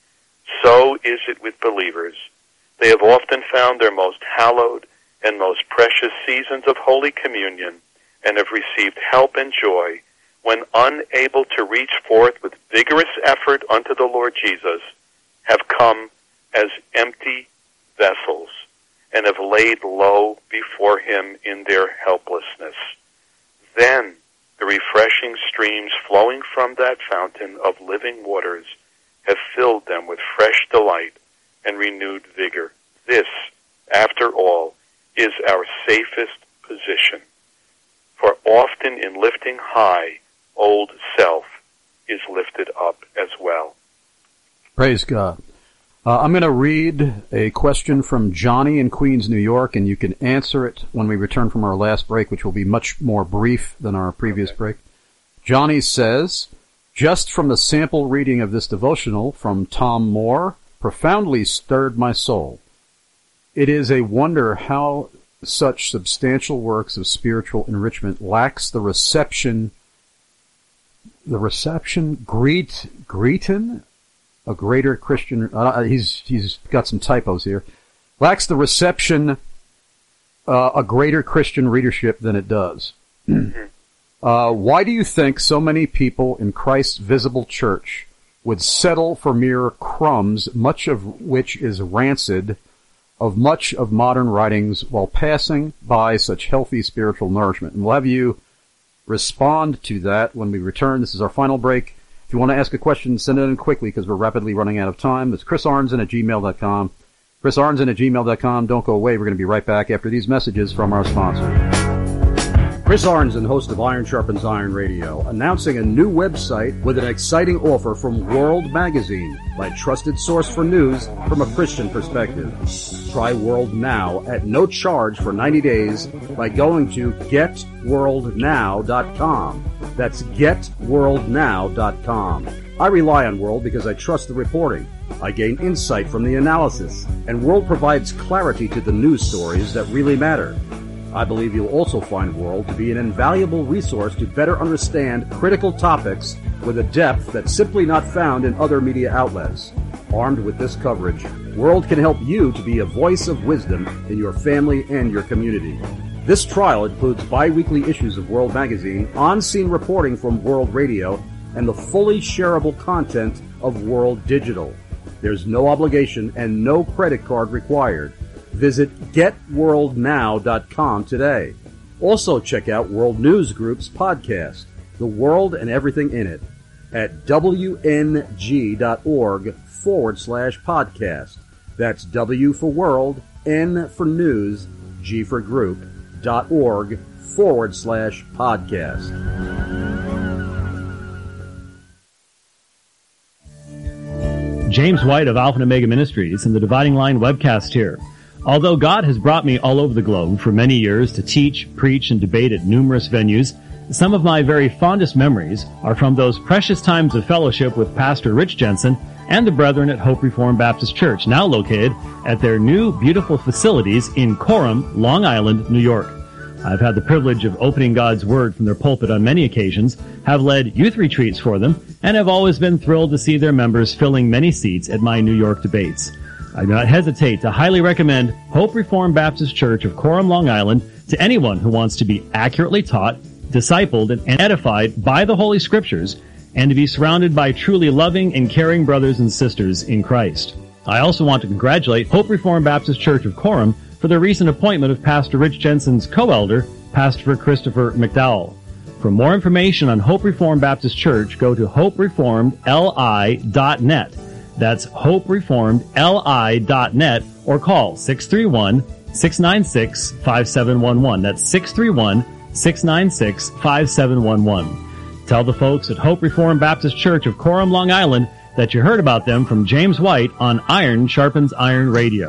So is it with believers. They have often found their most hallowed and most precious seasons of Holy Communion and have received help and joy when, unable to reach forth with vigorous effort unto the Lord Jesus, have come as empty vessels and have laid low before Him in their helplessness. Then the refreshing streams flowing from that fountain of living waters have filled them with fresh delight and renewed vigor. This, after all, is our safest position. For often in lifting high, old self is lifted up as well. Praise God. Uh, I'm going to read a question from Johnny in Queens, New York, and you can answer it when we return from our last break, which will be much more brief than our previous okay. break. Johnny says, just from the sample reading of this devotional from Tom Moore, profoundly stirred my soul. It is a wonder how such substantial works of spiritual enrichment lacks the reception, the reception, greet, greetin, a greater Christian, uh, he's, he's got some typos here, lacks the reception, uh, a greater Christian readership than it does. uh, why do you think so many people in Christ's visible church would settle for mere crumbs, much of which is rancid, of much of modern writings while passing by such healthy spiritual nourishment? And we'll have you respond to that when we return. This is our final break. If you want to ask a question, send it in quickly because we're rapidly running out of time. It's Chris Arnzen at gmail dot com. Chris Arnzen at gmail dot com. Don't go away. We're going to be right back after these messages from our sponsor. Chris Arnzen, host of Iron Sharpens Iron Radio, announcing a new website with an exciting offer from World Magazine, my trusted source for news from a Christian perspective. Try World now at no charge for ninety days by going to get world now dot com. That's get world now dot com. I rely on World because I trust the reporting. I gain insight from the analysis, and World provides clarity to the news stories that really matter. I believe you'll also find World to be an invaluable resource to better understand critical topics with a depth that's simply not found in other media outlets. Armed with this coverage, World can help you to be a voice of wisdom in your family and your community. This trial includes bi-weekly issues of World Magazine, on-scene reporting from World Radio, and the fully shareable content of World Digital. There's no obligation and no credit card required. Visit get world now dot com today. Also check out World News Group's podcast, The World and Everything in It, at W N G dot org forward slash podcast. That's W for World, N for News, G for Group, dot org forward slash podcast. James White of Alpha and Omega Ministries and the Dividing Line webcast here. Although God has brought me all over the globe for many years to teach, preach, and debate at numerous venues, some of my very fondest memories are from those precious times of fellowship with Pastor Rich Jensen and the brethren at Hope Reformed Baptist Church, now located at their new beautiful facilities in Coram, Long Island, New York. I've had the privilege of opening God's Word from their pulpit on many occasions, have led youth retreats for them, and have always been thrilled to see their members filling many seats at my New York debates. I do not hesitate to highly recommend Hope Reformed Baptist Church of Coram, Long Island to anyone who wants to be accurately taught, discipled, and edified by the Holy Scriptures, and to be surrounded by truly loving and caring brothers and sisters in Christ. I also want to congratulate Hope Reformed Baptist Church of Coram for the recent appointment of Pastor Rich Jensen's co-elder, Pastor Christopher McDowell. For more information on Hope Reformed Baptist Church, go to hope reformed l i dot net. That's hope reformed l i dot net, or call six three one, six nine six, five seven one one. That's six three one, six nine six, five seven one one. Tell the folks at Hope Reformed Baptist Church of Coram, Long Island, that you heard about them from James White on Iron Sharpens Iron Radio.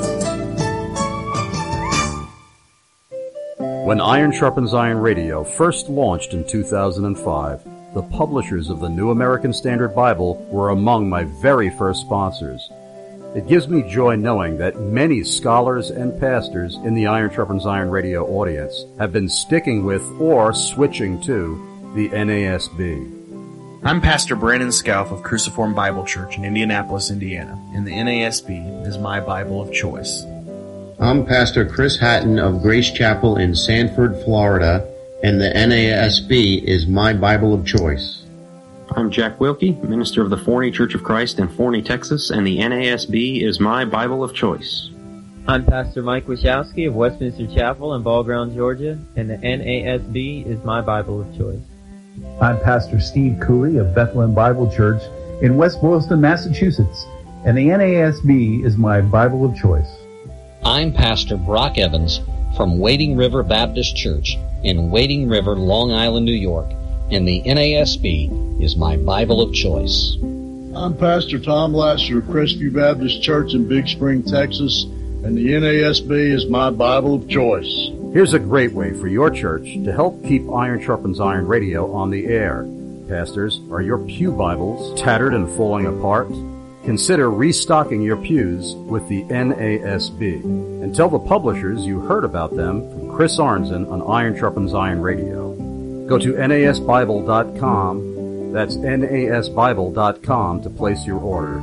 When Iron Sharpens Iron Radio first launched in two thousand five, the publishers of the New American Standard Bible were among my very first sponsors. It gives me joy knowing that many scholars and pastors in the Iron Sharpens Iron Radio audience have been sticking with or switching to the N A S B. I'm Pastor Brandon Scalf of Cruciform Bible Church in Indianapolis, Indiana, and the N A S B is my Bible of choice. I'm Pastor Chris Hatton of Grace Chapel in Sanford, Florida, and the N A S B is my Bible of choice. I'm Jack Wilkie, minister of the Forney Church of Christ in Forney, Texas, and the N A S B is my Bible of choice. I'm Pastor Mike Wachowski of Westminster Chapel in Ball Ground, Georgia, and the N A S B is my Bible of choice. I'm Pastor Steve Cooley of Bethlehem Bible Church in West Boylston, Massachusetts, and the N A S B is my Bible of choice. I'm Pastor Brock Evans from Wading River Baptist Church in Wading River, Long Island, New York, and the N A S B is my Bible of choice. I'm Pastor Tom Lasser of Crestview Baptist Church in Big Spring, Texas, and the N A S B is my Bible of choice. Here's a great way for your church to help keep Iron Sharpens Iron Radio on the air. Pastors, are your pew Bibles tattered and falling apart? Consider restocking your pews with the N A S B. And tell the publishers you heard about them from Chris Arnzen on Iron Sharpens Iron Radio. Go to N A S Bible dot com. That's N A S Bible dot com to place your order.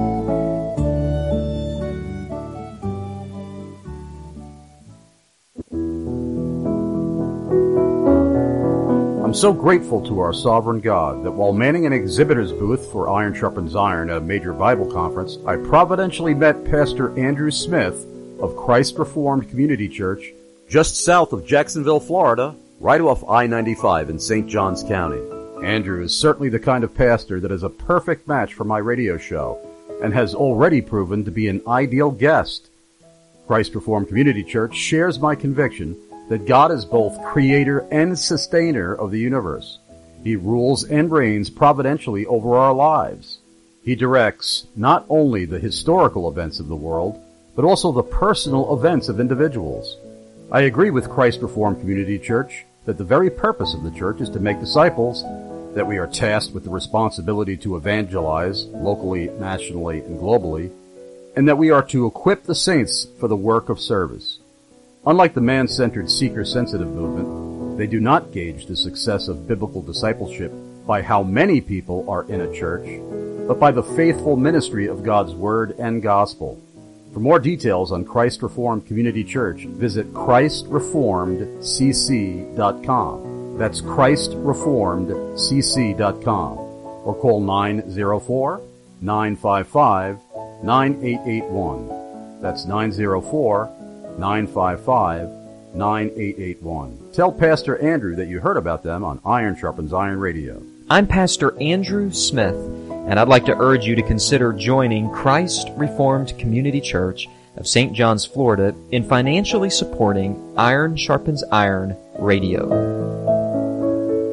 I'm so grateful to our sovereign God that while manning an exhibitor's booth for Iron Sharpens Iron at a major Bible conference, I providentially met Pastor Andrew Smith of Christ Reformed Community Church just south of Jacksonville, Florida, right off I ninety-five in Saint Johns County. Andrew is certainly the kind of pastor that is a perfect match for my radio show and has already proven to be an ideal guest. Christ Reformed Community Church shares my conviction that God is both creator and sustainer of the universe. He rules and reigns providentially over our lives. He directs not only the historical events of the world, but also the personal events of individuals. I agree with Christ Reformed Community Church that the very purpose of the church is to make disciples, that we are tasked with the responsibility to evangelize locally, nationally, and globally, and that we are to equip the saints for the work of service. Unlike the man-centered seeker-sensitive movement, they do not gauge the success of biblical discipleship by how many people are in a church, but by the faithful ministry of God's Word and Gospel. For more details on Christ Reformed Community Church, visit christ reformed c c dot com. That's christ reformed c c dot com. Or call nine oh four, nine five five, nine eight eight one. That's nine oh four, nine five five, nine eight eight one. Tell Pastor Andrew that you heard about them on Iron Sharpens Iron Radio. I'm Pastor Andrew Smith, and I'd like to urge you to consider joining Christ Reformed Community Church of Saint Johns, Florida in financially supporting Iron Sharpens Iron Radio.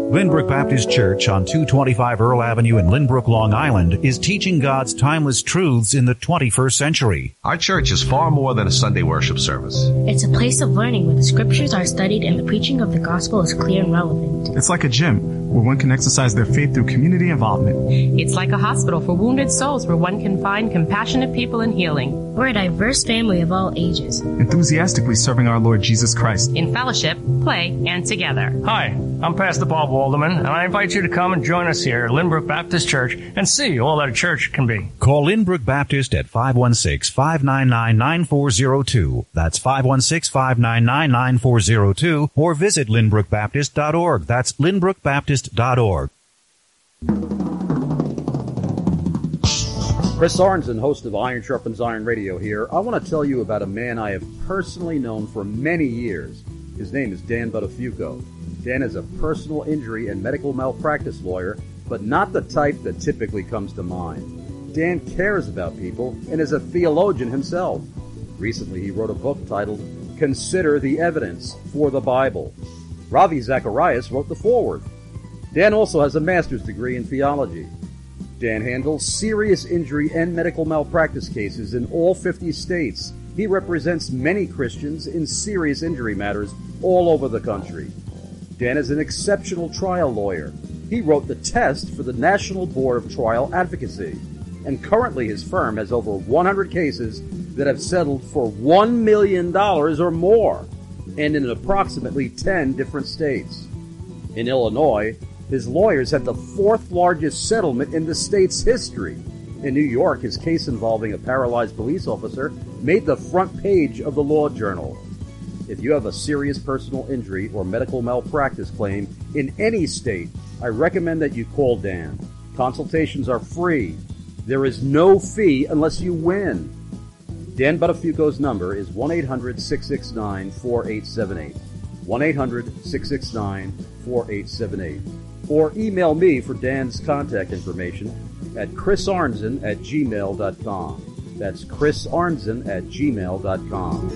Lynbrook Baptist Church on two twenty-five Earl Avenue in Lynbrook, Long Island is teaching God's timeless truths in the twenty-first century. Our church is far more than a Sunday worship service. It's a place of learning where the scriptures are studied and the preaching of the gospel is clear and relevant. It's like a gym where one can exercise their faith through community involvement. It's like a hospital for wounded souls where one can find compassionate people in healing. We're a diverse family of all ages, enthusiastically serving our Lord Jesus Christ in fellowship, play, and together. Hi, I'm Pastor Bob Walderman, and I invite you to come and join us here at Lynbrook Baptist Church and see all that a church can be. Call Lynbrook Baptist at five one six, five nine nine, nine four zero two. That's five one six, five nine nine, nine four zero two, or visit lynbrook baptist dot org. That's lynbrook baptist dot org. Chris Arnzen, host of Iron Sharpens Iron Radio here. I want to tell you about a man I have personally known for many years. His name is Dan Buttafuoco. Dan is a personal injury and medical malpractice lawyer, but not the type that typically comes to mind. Dan cares about people and is a theologian himself. Recently, he wrote a book titled Consider the Evidence for the Bible. Ravi Zacharias wrote the foreword. Dan also has a master's degree in theology. Dan handles serious injury and medical malpractice cases in all fifty states. He represents many Christians in serious injury matters all over the country. Dan is an exceptional trial lawyer. He wrote the test for the National Board of Trial Advocacy, and currently his firm has over one hundred cases that have settled for one million dollars or more, and in approximately ten different states. In Illinois, his lawyers had the fourth largest settlement in the state's history. In New York, his case involving a paralyzed police officer made the front page of the Law Journal. If you have a serious personal injury or medical malpractice claim in any state, I recommend that you call Dan. Consultations are free. There is no fee unless you win. Dan Buttafuoco's number is one eight hundred, six six nine, four eight seven eight. one eight hundred, six six nine, four eight seven eight. Or email me for Dan's contact information at chrisarnzen at gmail dot com. That's chrisarnzen at gmail dot com.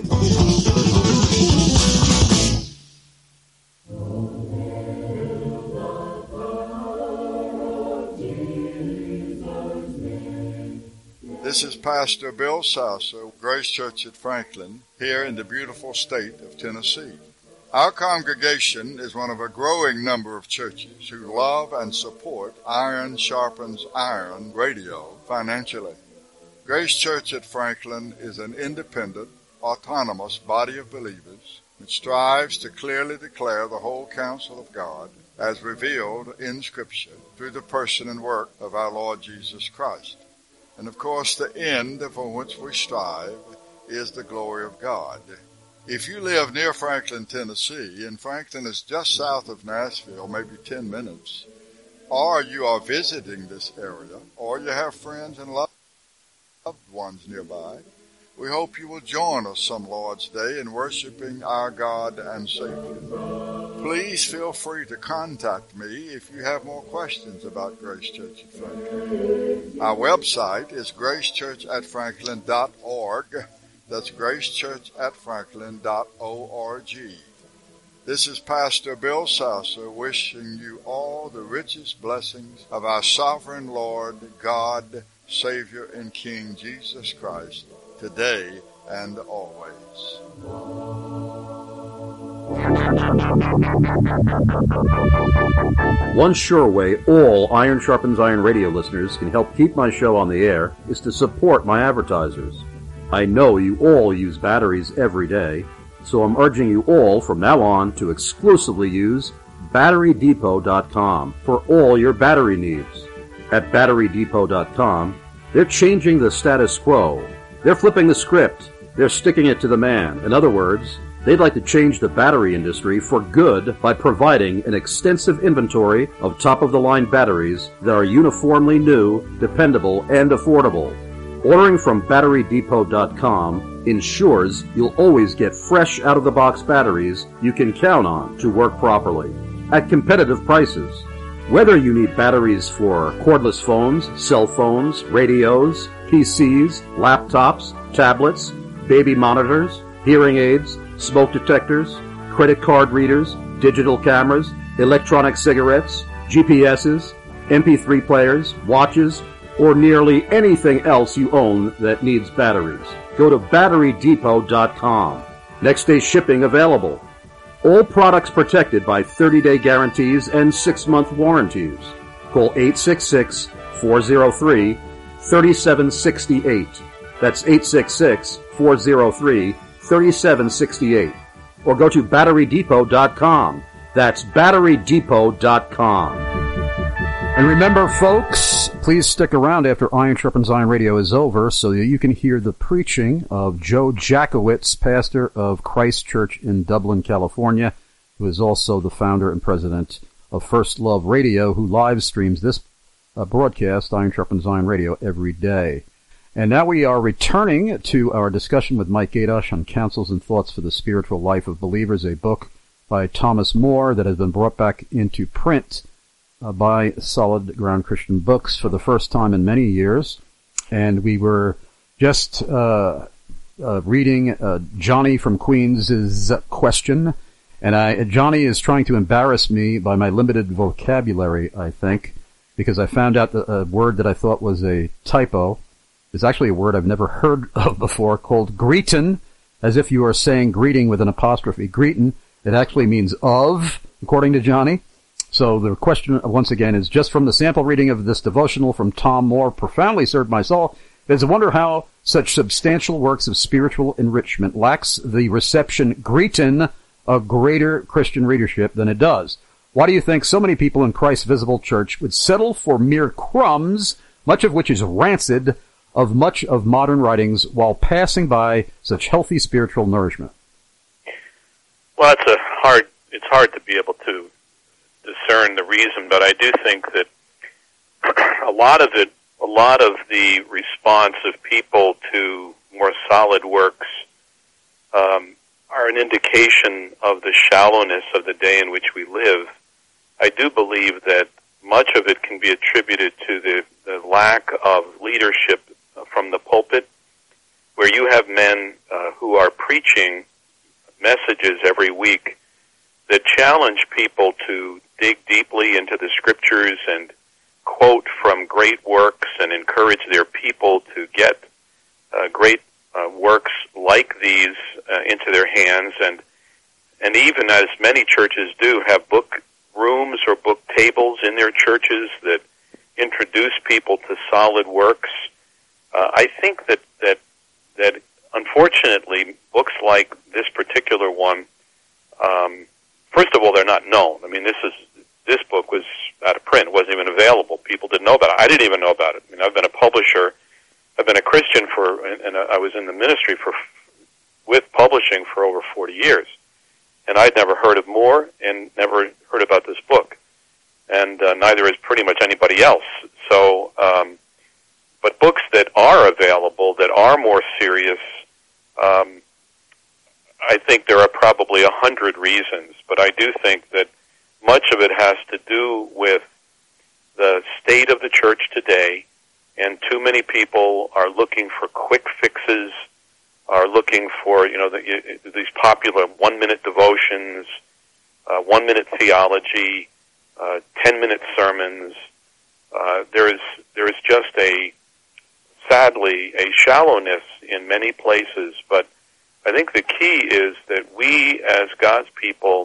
This is Pastor Bill Sasser, Grace Church at Franklin, here in the beautiful state of Tennessee. Our congregation is one of a growing number of churches who love and support Iron Sharpens Iron Radio financially. Grace Church at Franklin is an independent, autonomous body of believers which strives to clearly declare the whole counsel of God as revealed in Scripture through the person and work of our Lord Jesus Christ. And of course, the end for which we strive is the glory of God. If you live near Franklin, Tennessee, and Franklin is just south of Nashville, maybe ten minutes, or you are visiting this area, or you have friends and loved ones nearby, we hope you will join us some Lord's Day in worshiping our God and Savior. Please feel free to contact me if you have more questions about Grace Church at Franklin. Our website is grace church at franklin dot org. That's grace church at franklin dot org. This is Pastor Bill Sasser wishing you all the richest blessings of our sovereign Lord, God, Savior, and King Jesus Christ, today and always. One sure way all Iron Sharpens Iron Radio listeners can help keep my show on the air is to support my advertisers. I know you all use batteries every day, so I'm urging you all from now on to exclusively use battery depot dot com for all your battery needs. At battery depot dot com, they're changing the status quo. They're flipping the script. They're sticking it to the man. In other words, they'd like to change the battery industry for good by providing an extensive inventory of top-of-the-line batteries that are uniformly new, dependable, and affordable. Ordering from battery depot dot com ensures you'll always get fresh out-of-the-box batteries you can count on to work properly at competitive prices. Whether you need batteries for cordless phones, cell phones, radios, P Cs, laptops, tablets, baby monitors, hearing aids, smoke detectors, credit card readers, digital cameras, electronic cigarettes, G P S's, M P three players, watches, or nearly anything else you own that needs batteries. Go to battery depot dot com. Next day shipping available. All products protected by thirty-day guarantees and six-month warranties. Call eight six six, four oh three, three seven six eight. That's eight six six, four oh three, three seven six eight. Or go to battery depot dot com. That's battery depot dot com. And remember, folks, please stick around after Iron Sharpens Iron Radio is over so that you can hear the preaching of Joe Jackowitz, pastor of Christ Church in Dublin, California, who is also the founder and president of First Love Radio, who live streams this uh, broadcast, Iron Sharpens Iron Radio, every day. And now we are returning to our discussion with Mike Gaydosh on Counsels and Thoughts for the Spiritual Life of Believers, a book by Thomas Moore that has been brought back into print Uh, by Solid Ground Christian Books for the first time in many years. And we were just uh, uh, reading uh, Johnny from Queens' question. And I, Johnny is trying to embarrass me by my limited vocabulary, I think, because I found out that a word that I thought was a typo is actually a word I've never heard of before, called greetin, as if you are saying greeting with an apostrophe. Greetin, it actually means of, according to Johnny. So the question, once again, is just from the sample reading of this devotional from Tom Moore, profoundly served my soul. There's a wonder how such substantial works of spiritual enrichment lacks the reception greetin of greater Christian readership than it does. Why do you think so many people in Christ's visible church would settle for mere crumbs, much of which is rancid, of much of modern writings while passing by such healthy spiritual nourishment? Well, it's a hard, it's hard to be able to discern the reason, but I do think that a lot of it, a lot of the response of people to more solid works um, are an indication of the shallowness of the day in which we live. I do believe that much of it can be attributed to the, the lack of leadership from the pulpit, where you have men uh, who are preaching messages every week that challenge people to dig deeply into the scriptures and quote from great works and encourage their people to get uh, great uh, works like these uh, into their hands, and and even as many churches do, have book rooms or book tables in their churches that introduce people to solid works. Uh, I think that, that that unfortunately books like this particular one, um, first of all, they're not known. I mean, this is this book was out of print; it wasn't even available. People didn't know about it. I didn't even know about it. I mean, I've been a publisher. I've been a Christian for, and I was in the ministry for, with publishing for over forty years, and I'd never heard of Moore and never heard about this book, and uh, neither has pretty much anybody else. So, um, but books that are available, that are more serious, um, I think there are probably a hundred reasons, but I do think that much of it has to do with the state of the church today, and too many people are looking for quick fixes, are looking for, you know, the, these popular one-minute devotions, uh, one-minute theology, uh, ten-minute sermons. Uh, there is there is just a, sadly, a shallowness in many places, but I think the key is that we, as God's people,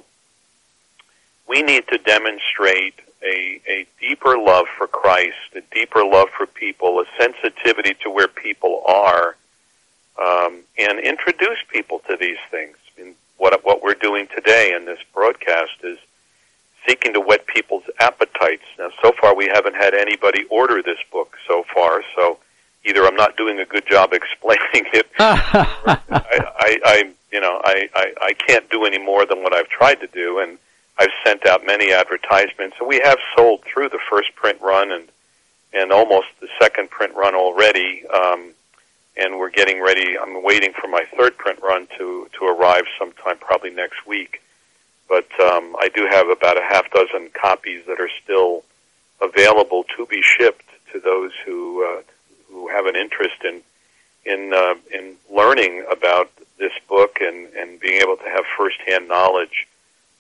we need to demonstrate a, a deeper love for Christ, a deeper love for people, a sensitivity to where people are, um, and introduce people to these things. I mean, what, what we're doing today in this broadcast is seeking to whet people's appetites. Now, so far we haven't had anybody order this book so far, so either I'm not doing a good job explaining it, or I, I, I, you know, I, I, I can't do any more than what I've tried to do, and I've sent out many advertisements, and we have sold through the first print run and and almost the second print run already, um, and we're getting ready. I'm waiting for my third print run to, to arrive sometime probably next week. But um, I do have about a half dozen copies that are still available to be shipped to those who uh, who have an interest in in uh, in learning about this book and, and being able to have firsthand knowledge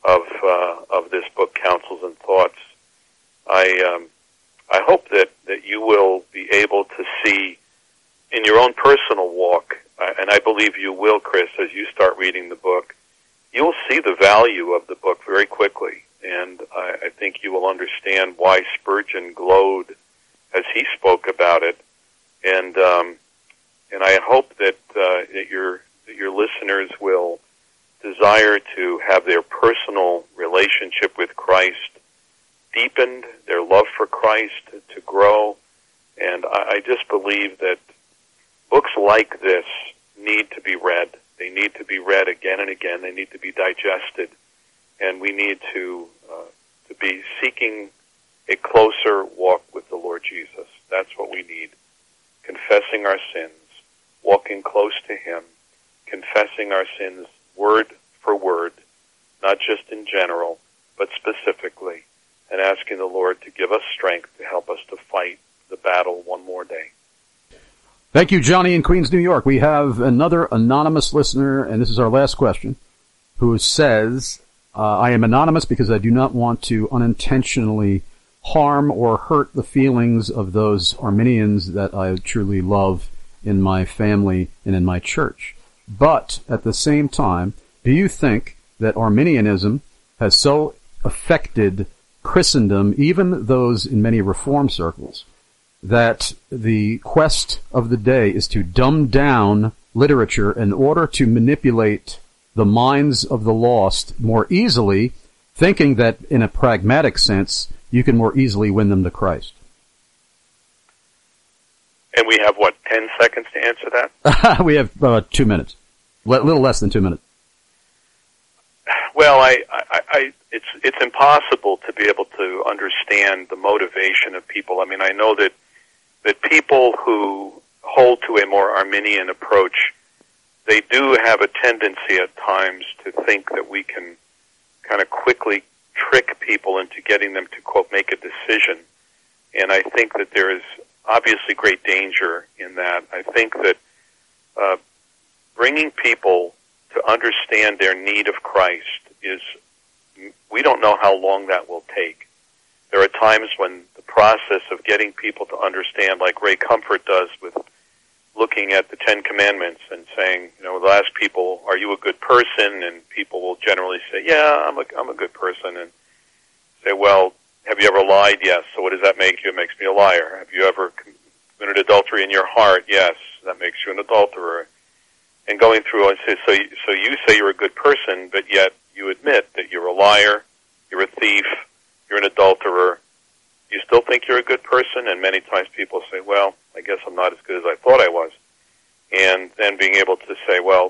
of uh, of this book, Counsels and Thoughts. I um, I hope that, that you will be able to see in your own personal walk, uh, and I believe you will, Chris, as you start reading the book, you'll see the value of the book very quickly, and I, I think you will understand why Spurgeon glowed as he spoke about it, and um, and I hope that uh, that your that your listeners will desire to have their personal relationship with Christ deepened, their love for Christ to grow, and I, I just believe that books like this need to be read. They need to be read again and again. They need to be digested, and we need to uh, to be seeking a closer walk with the Lord Jesus. That's what we need. Confessing our sins, walking close to Him, confessing our sins word for word, not just in general, but specifically, and asking the Lord to give us strength to help us to fight the battle one more day. Thank you, Johnny in Queens, New York. We have another anonymous listener, and this is our last question, who says, uh, I am anonymous because I do not want to unintentionally harm or hurt the feelings of those Arminians that I truly love in my family and in my church. But at the same time, do you think that Arminianism has so affected Christendom, even those in many Reform circles, that the quest of the day is to dumb down literature in order to manipulate the minds of the lost more easily, thinking that in a pragmatic sense you can more easily win them to Christ? And we have, what, ten seconds to answer that? We have uh, two minutes. A little less than two minutes. Well, I, I, I, it's it's impossible to be able to understand the motivation of people. I mean, I know that that people who hold to a more Arminian approach, they do have a tendency at times to think that we can kind of quickly trick people into getting them to, quote, make a decision. And I think that there is obviously great danger in that. I think that uh, bringing people to understand their need of Christ is, we don't know how long that will take. There are times when the process of getting people to understand, like Ray Comfort does with looking at the Ten Commandments and saying, you know, they'll ask people, are you a good person? And people will generally say, yeah, I'm a, I'm a good person. And say, well, have you ever lied? Yes. So what does that make you? It makes me a liar. Have you ever committed adultery in your heart? Yes. That makes you an adulterer. And going through and say, so you, so you say you're a good person, but yet you admit that you're a liar, you're a thief, you're an adulterer. You still think you're a good person? And many times people say, well, I guess I'm not as good as I thought I was. And then being able to say, well,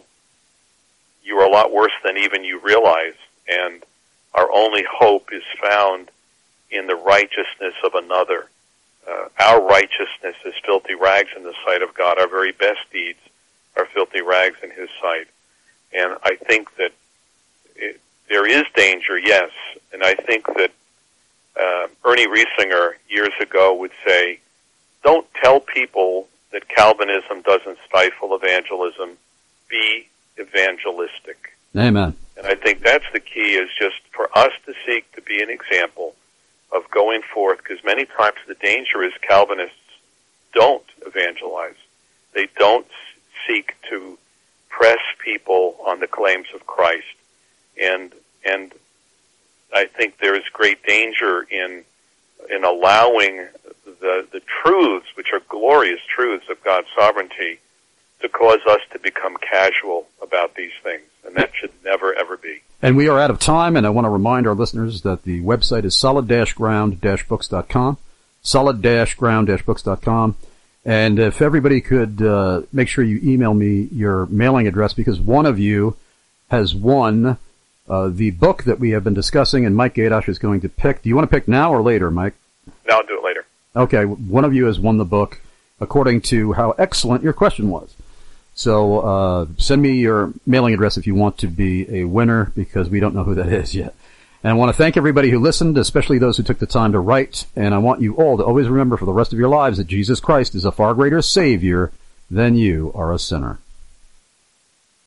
you are a lot worse than even you realize, and our only hope is found in the righteousness of another. Uh, our righteousness is filthy rags in the sight of God. Our very best deeds are filthy rags in His sight. And I think that it, there is danger, yes, and I think that uh, Ernie Riesinger years ago would say, don't tell people that Calvinism doesn't stifle evangelism. Be evangelistic. Amen. And I think that's the key, is just for us to seek to be an example of going forth, because many times the danger is Calvinists don't evangelize. They don't seek to press people on the claims of Christ. And and I think there is great danger in in allowing the the truths, which are glorious truths of God's sovereignty, to cause us to become casual about these things. And that should never, ever be. And we are out of time, and I want to remind our listeners that the website is solid dash ground dash books dot com, solid dash ground dash books dot com. And if everybody could uh, make sure you email me your mailing address, because one of you has won uh, the book that we have been discussing, and Mike Gadosh is going to pick. Do you want to pick now or later, Mike? No, I'll do it later. Okay, one of you has won the book according to how excellent your question was. So uh send me your mailing address if you want to be a winner, because we don't know who that is yet. And I want to thank everybody who listened, especially those who took the time to write. And I want you all to always remember for the rest of your lives that Jesus Christ is a far greater Savior than you are a sinner.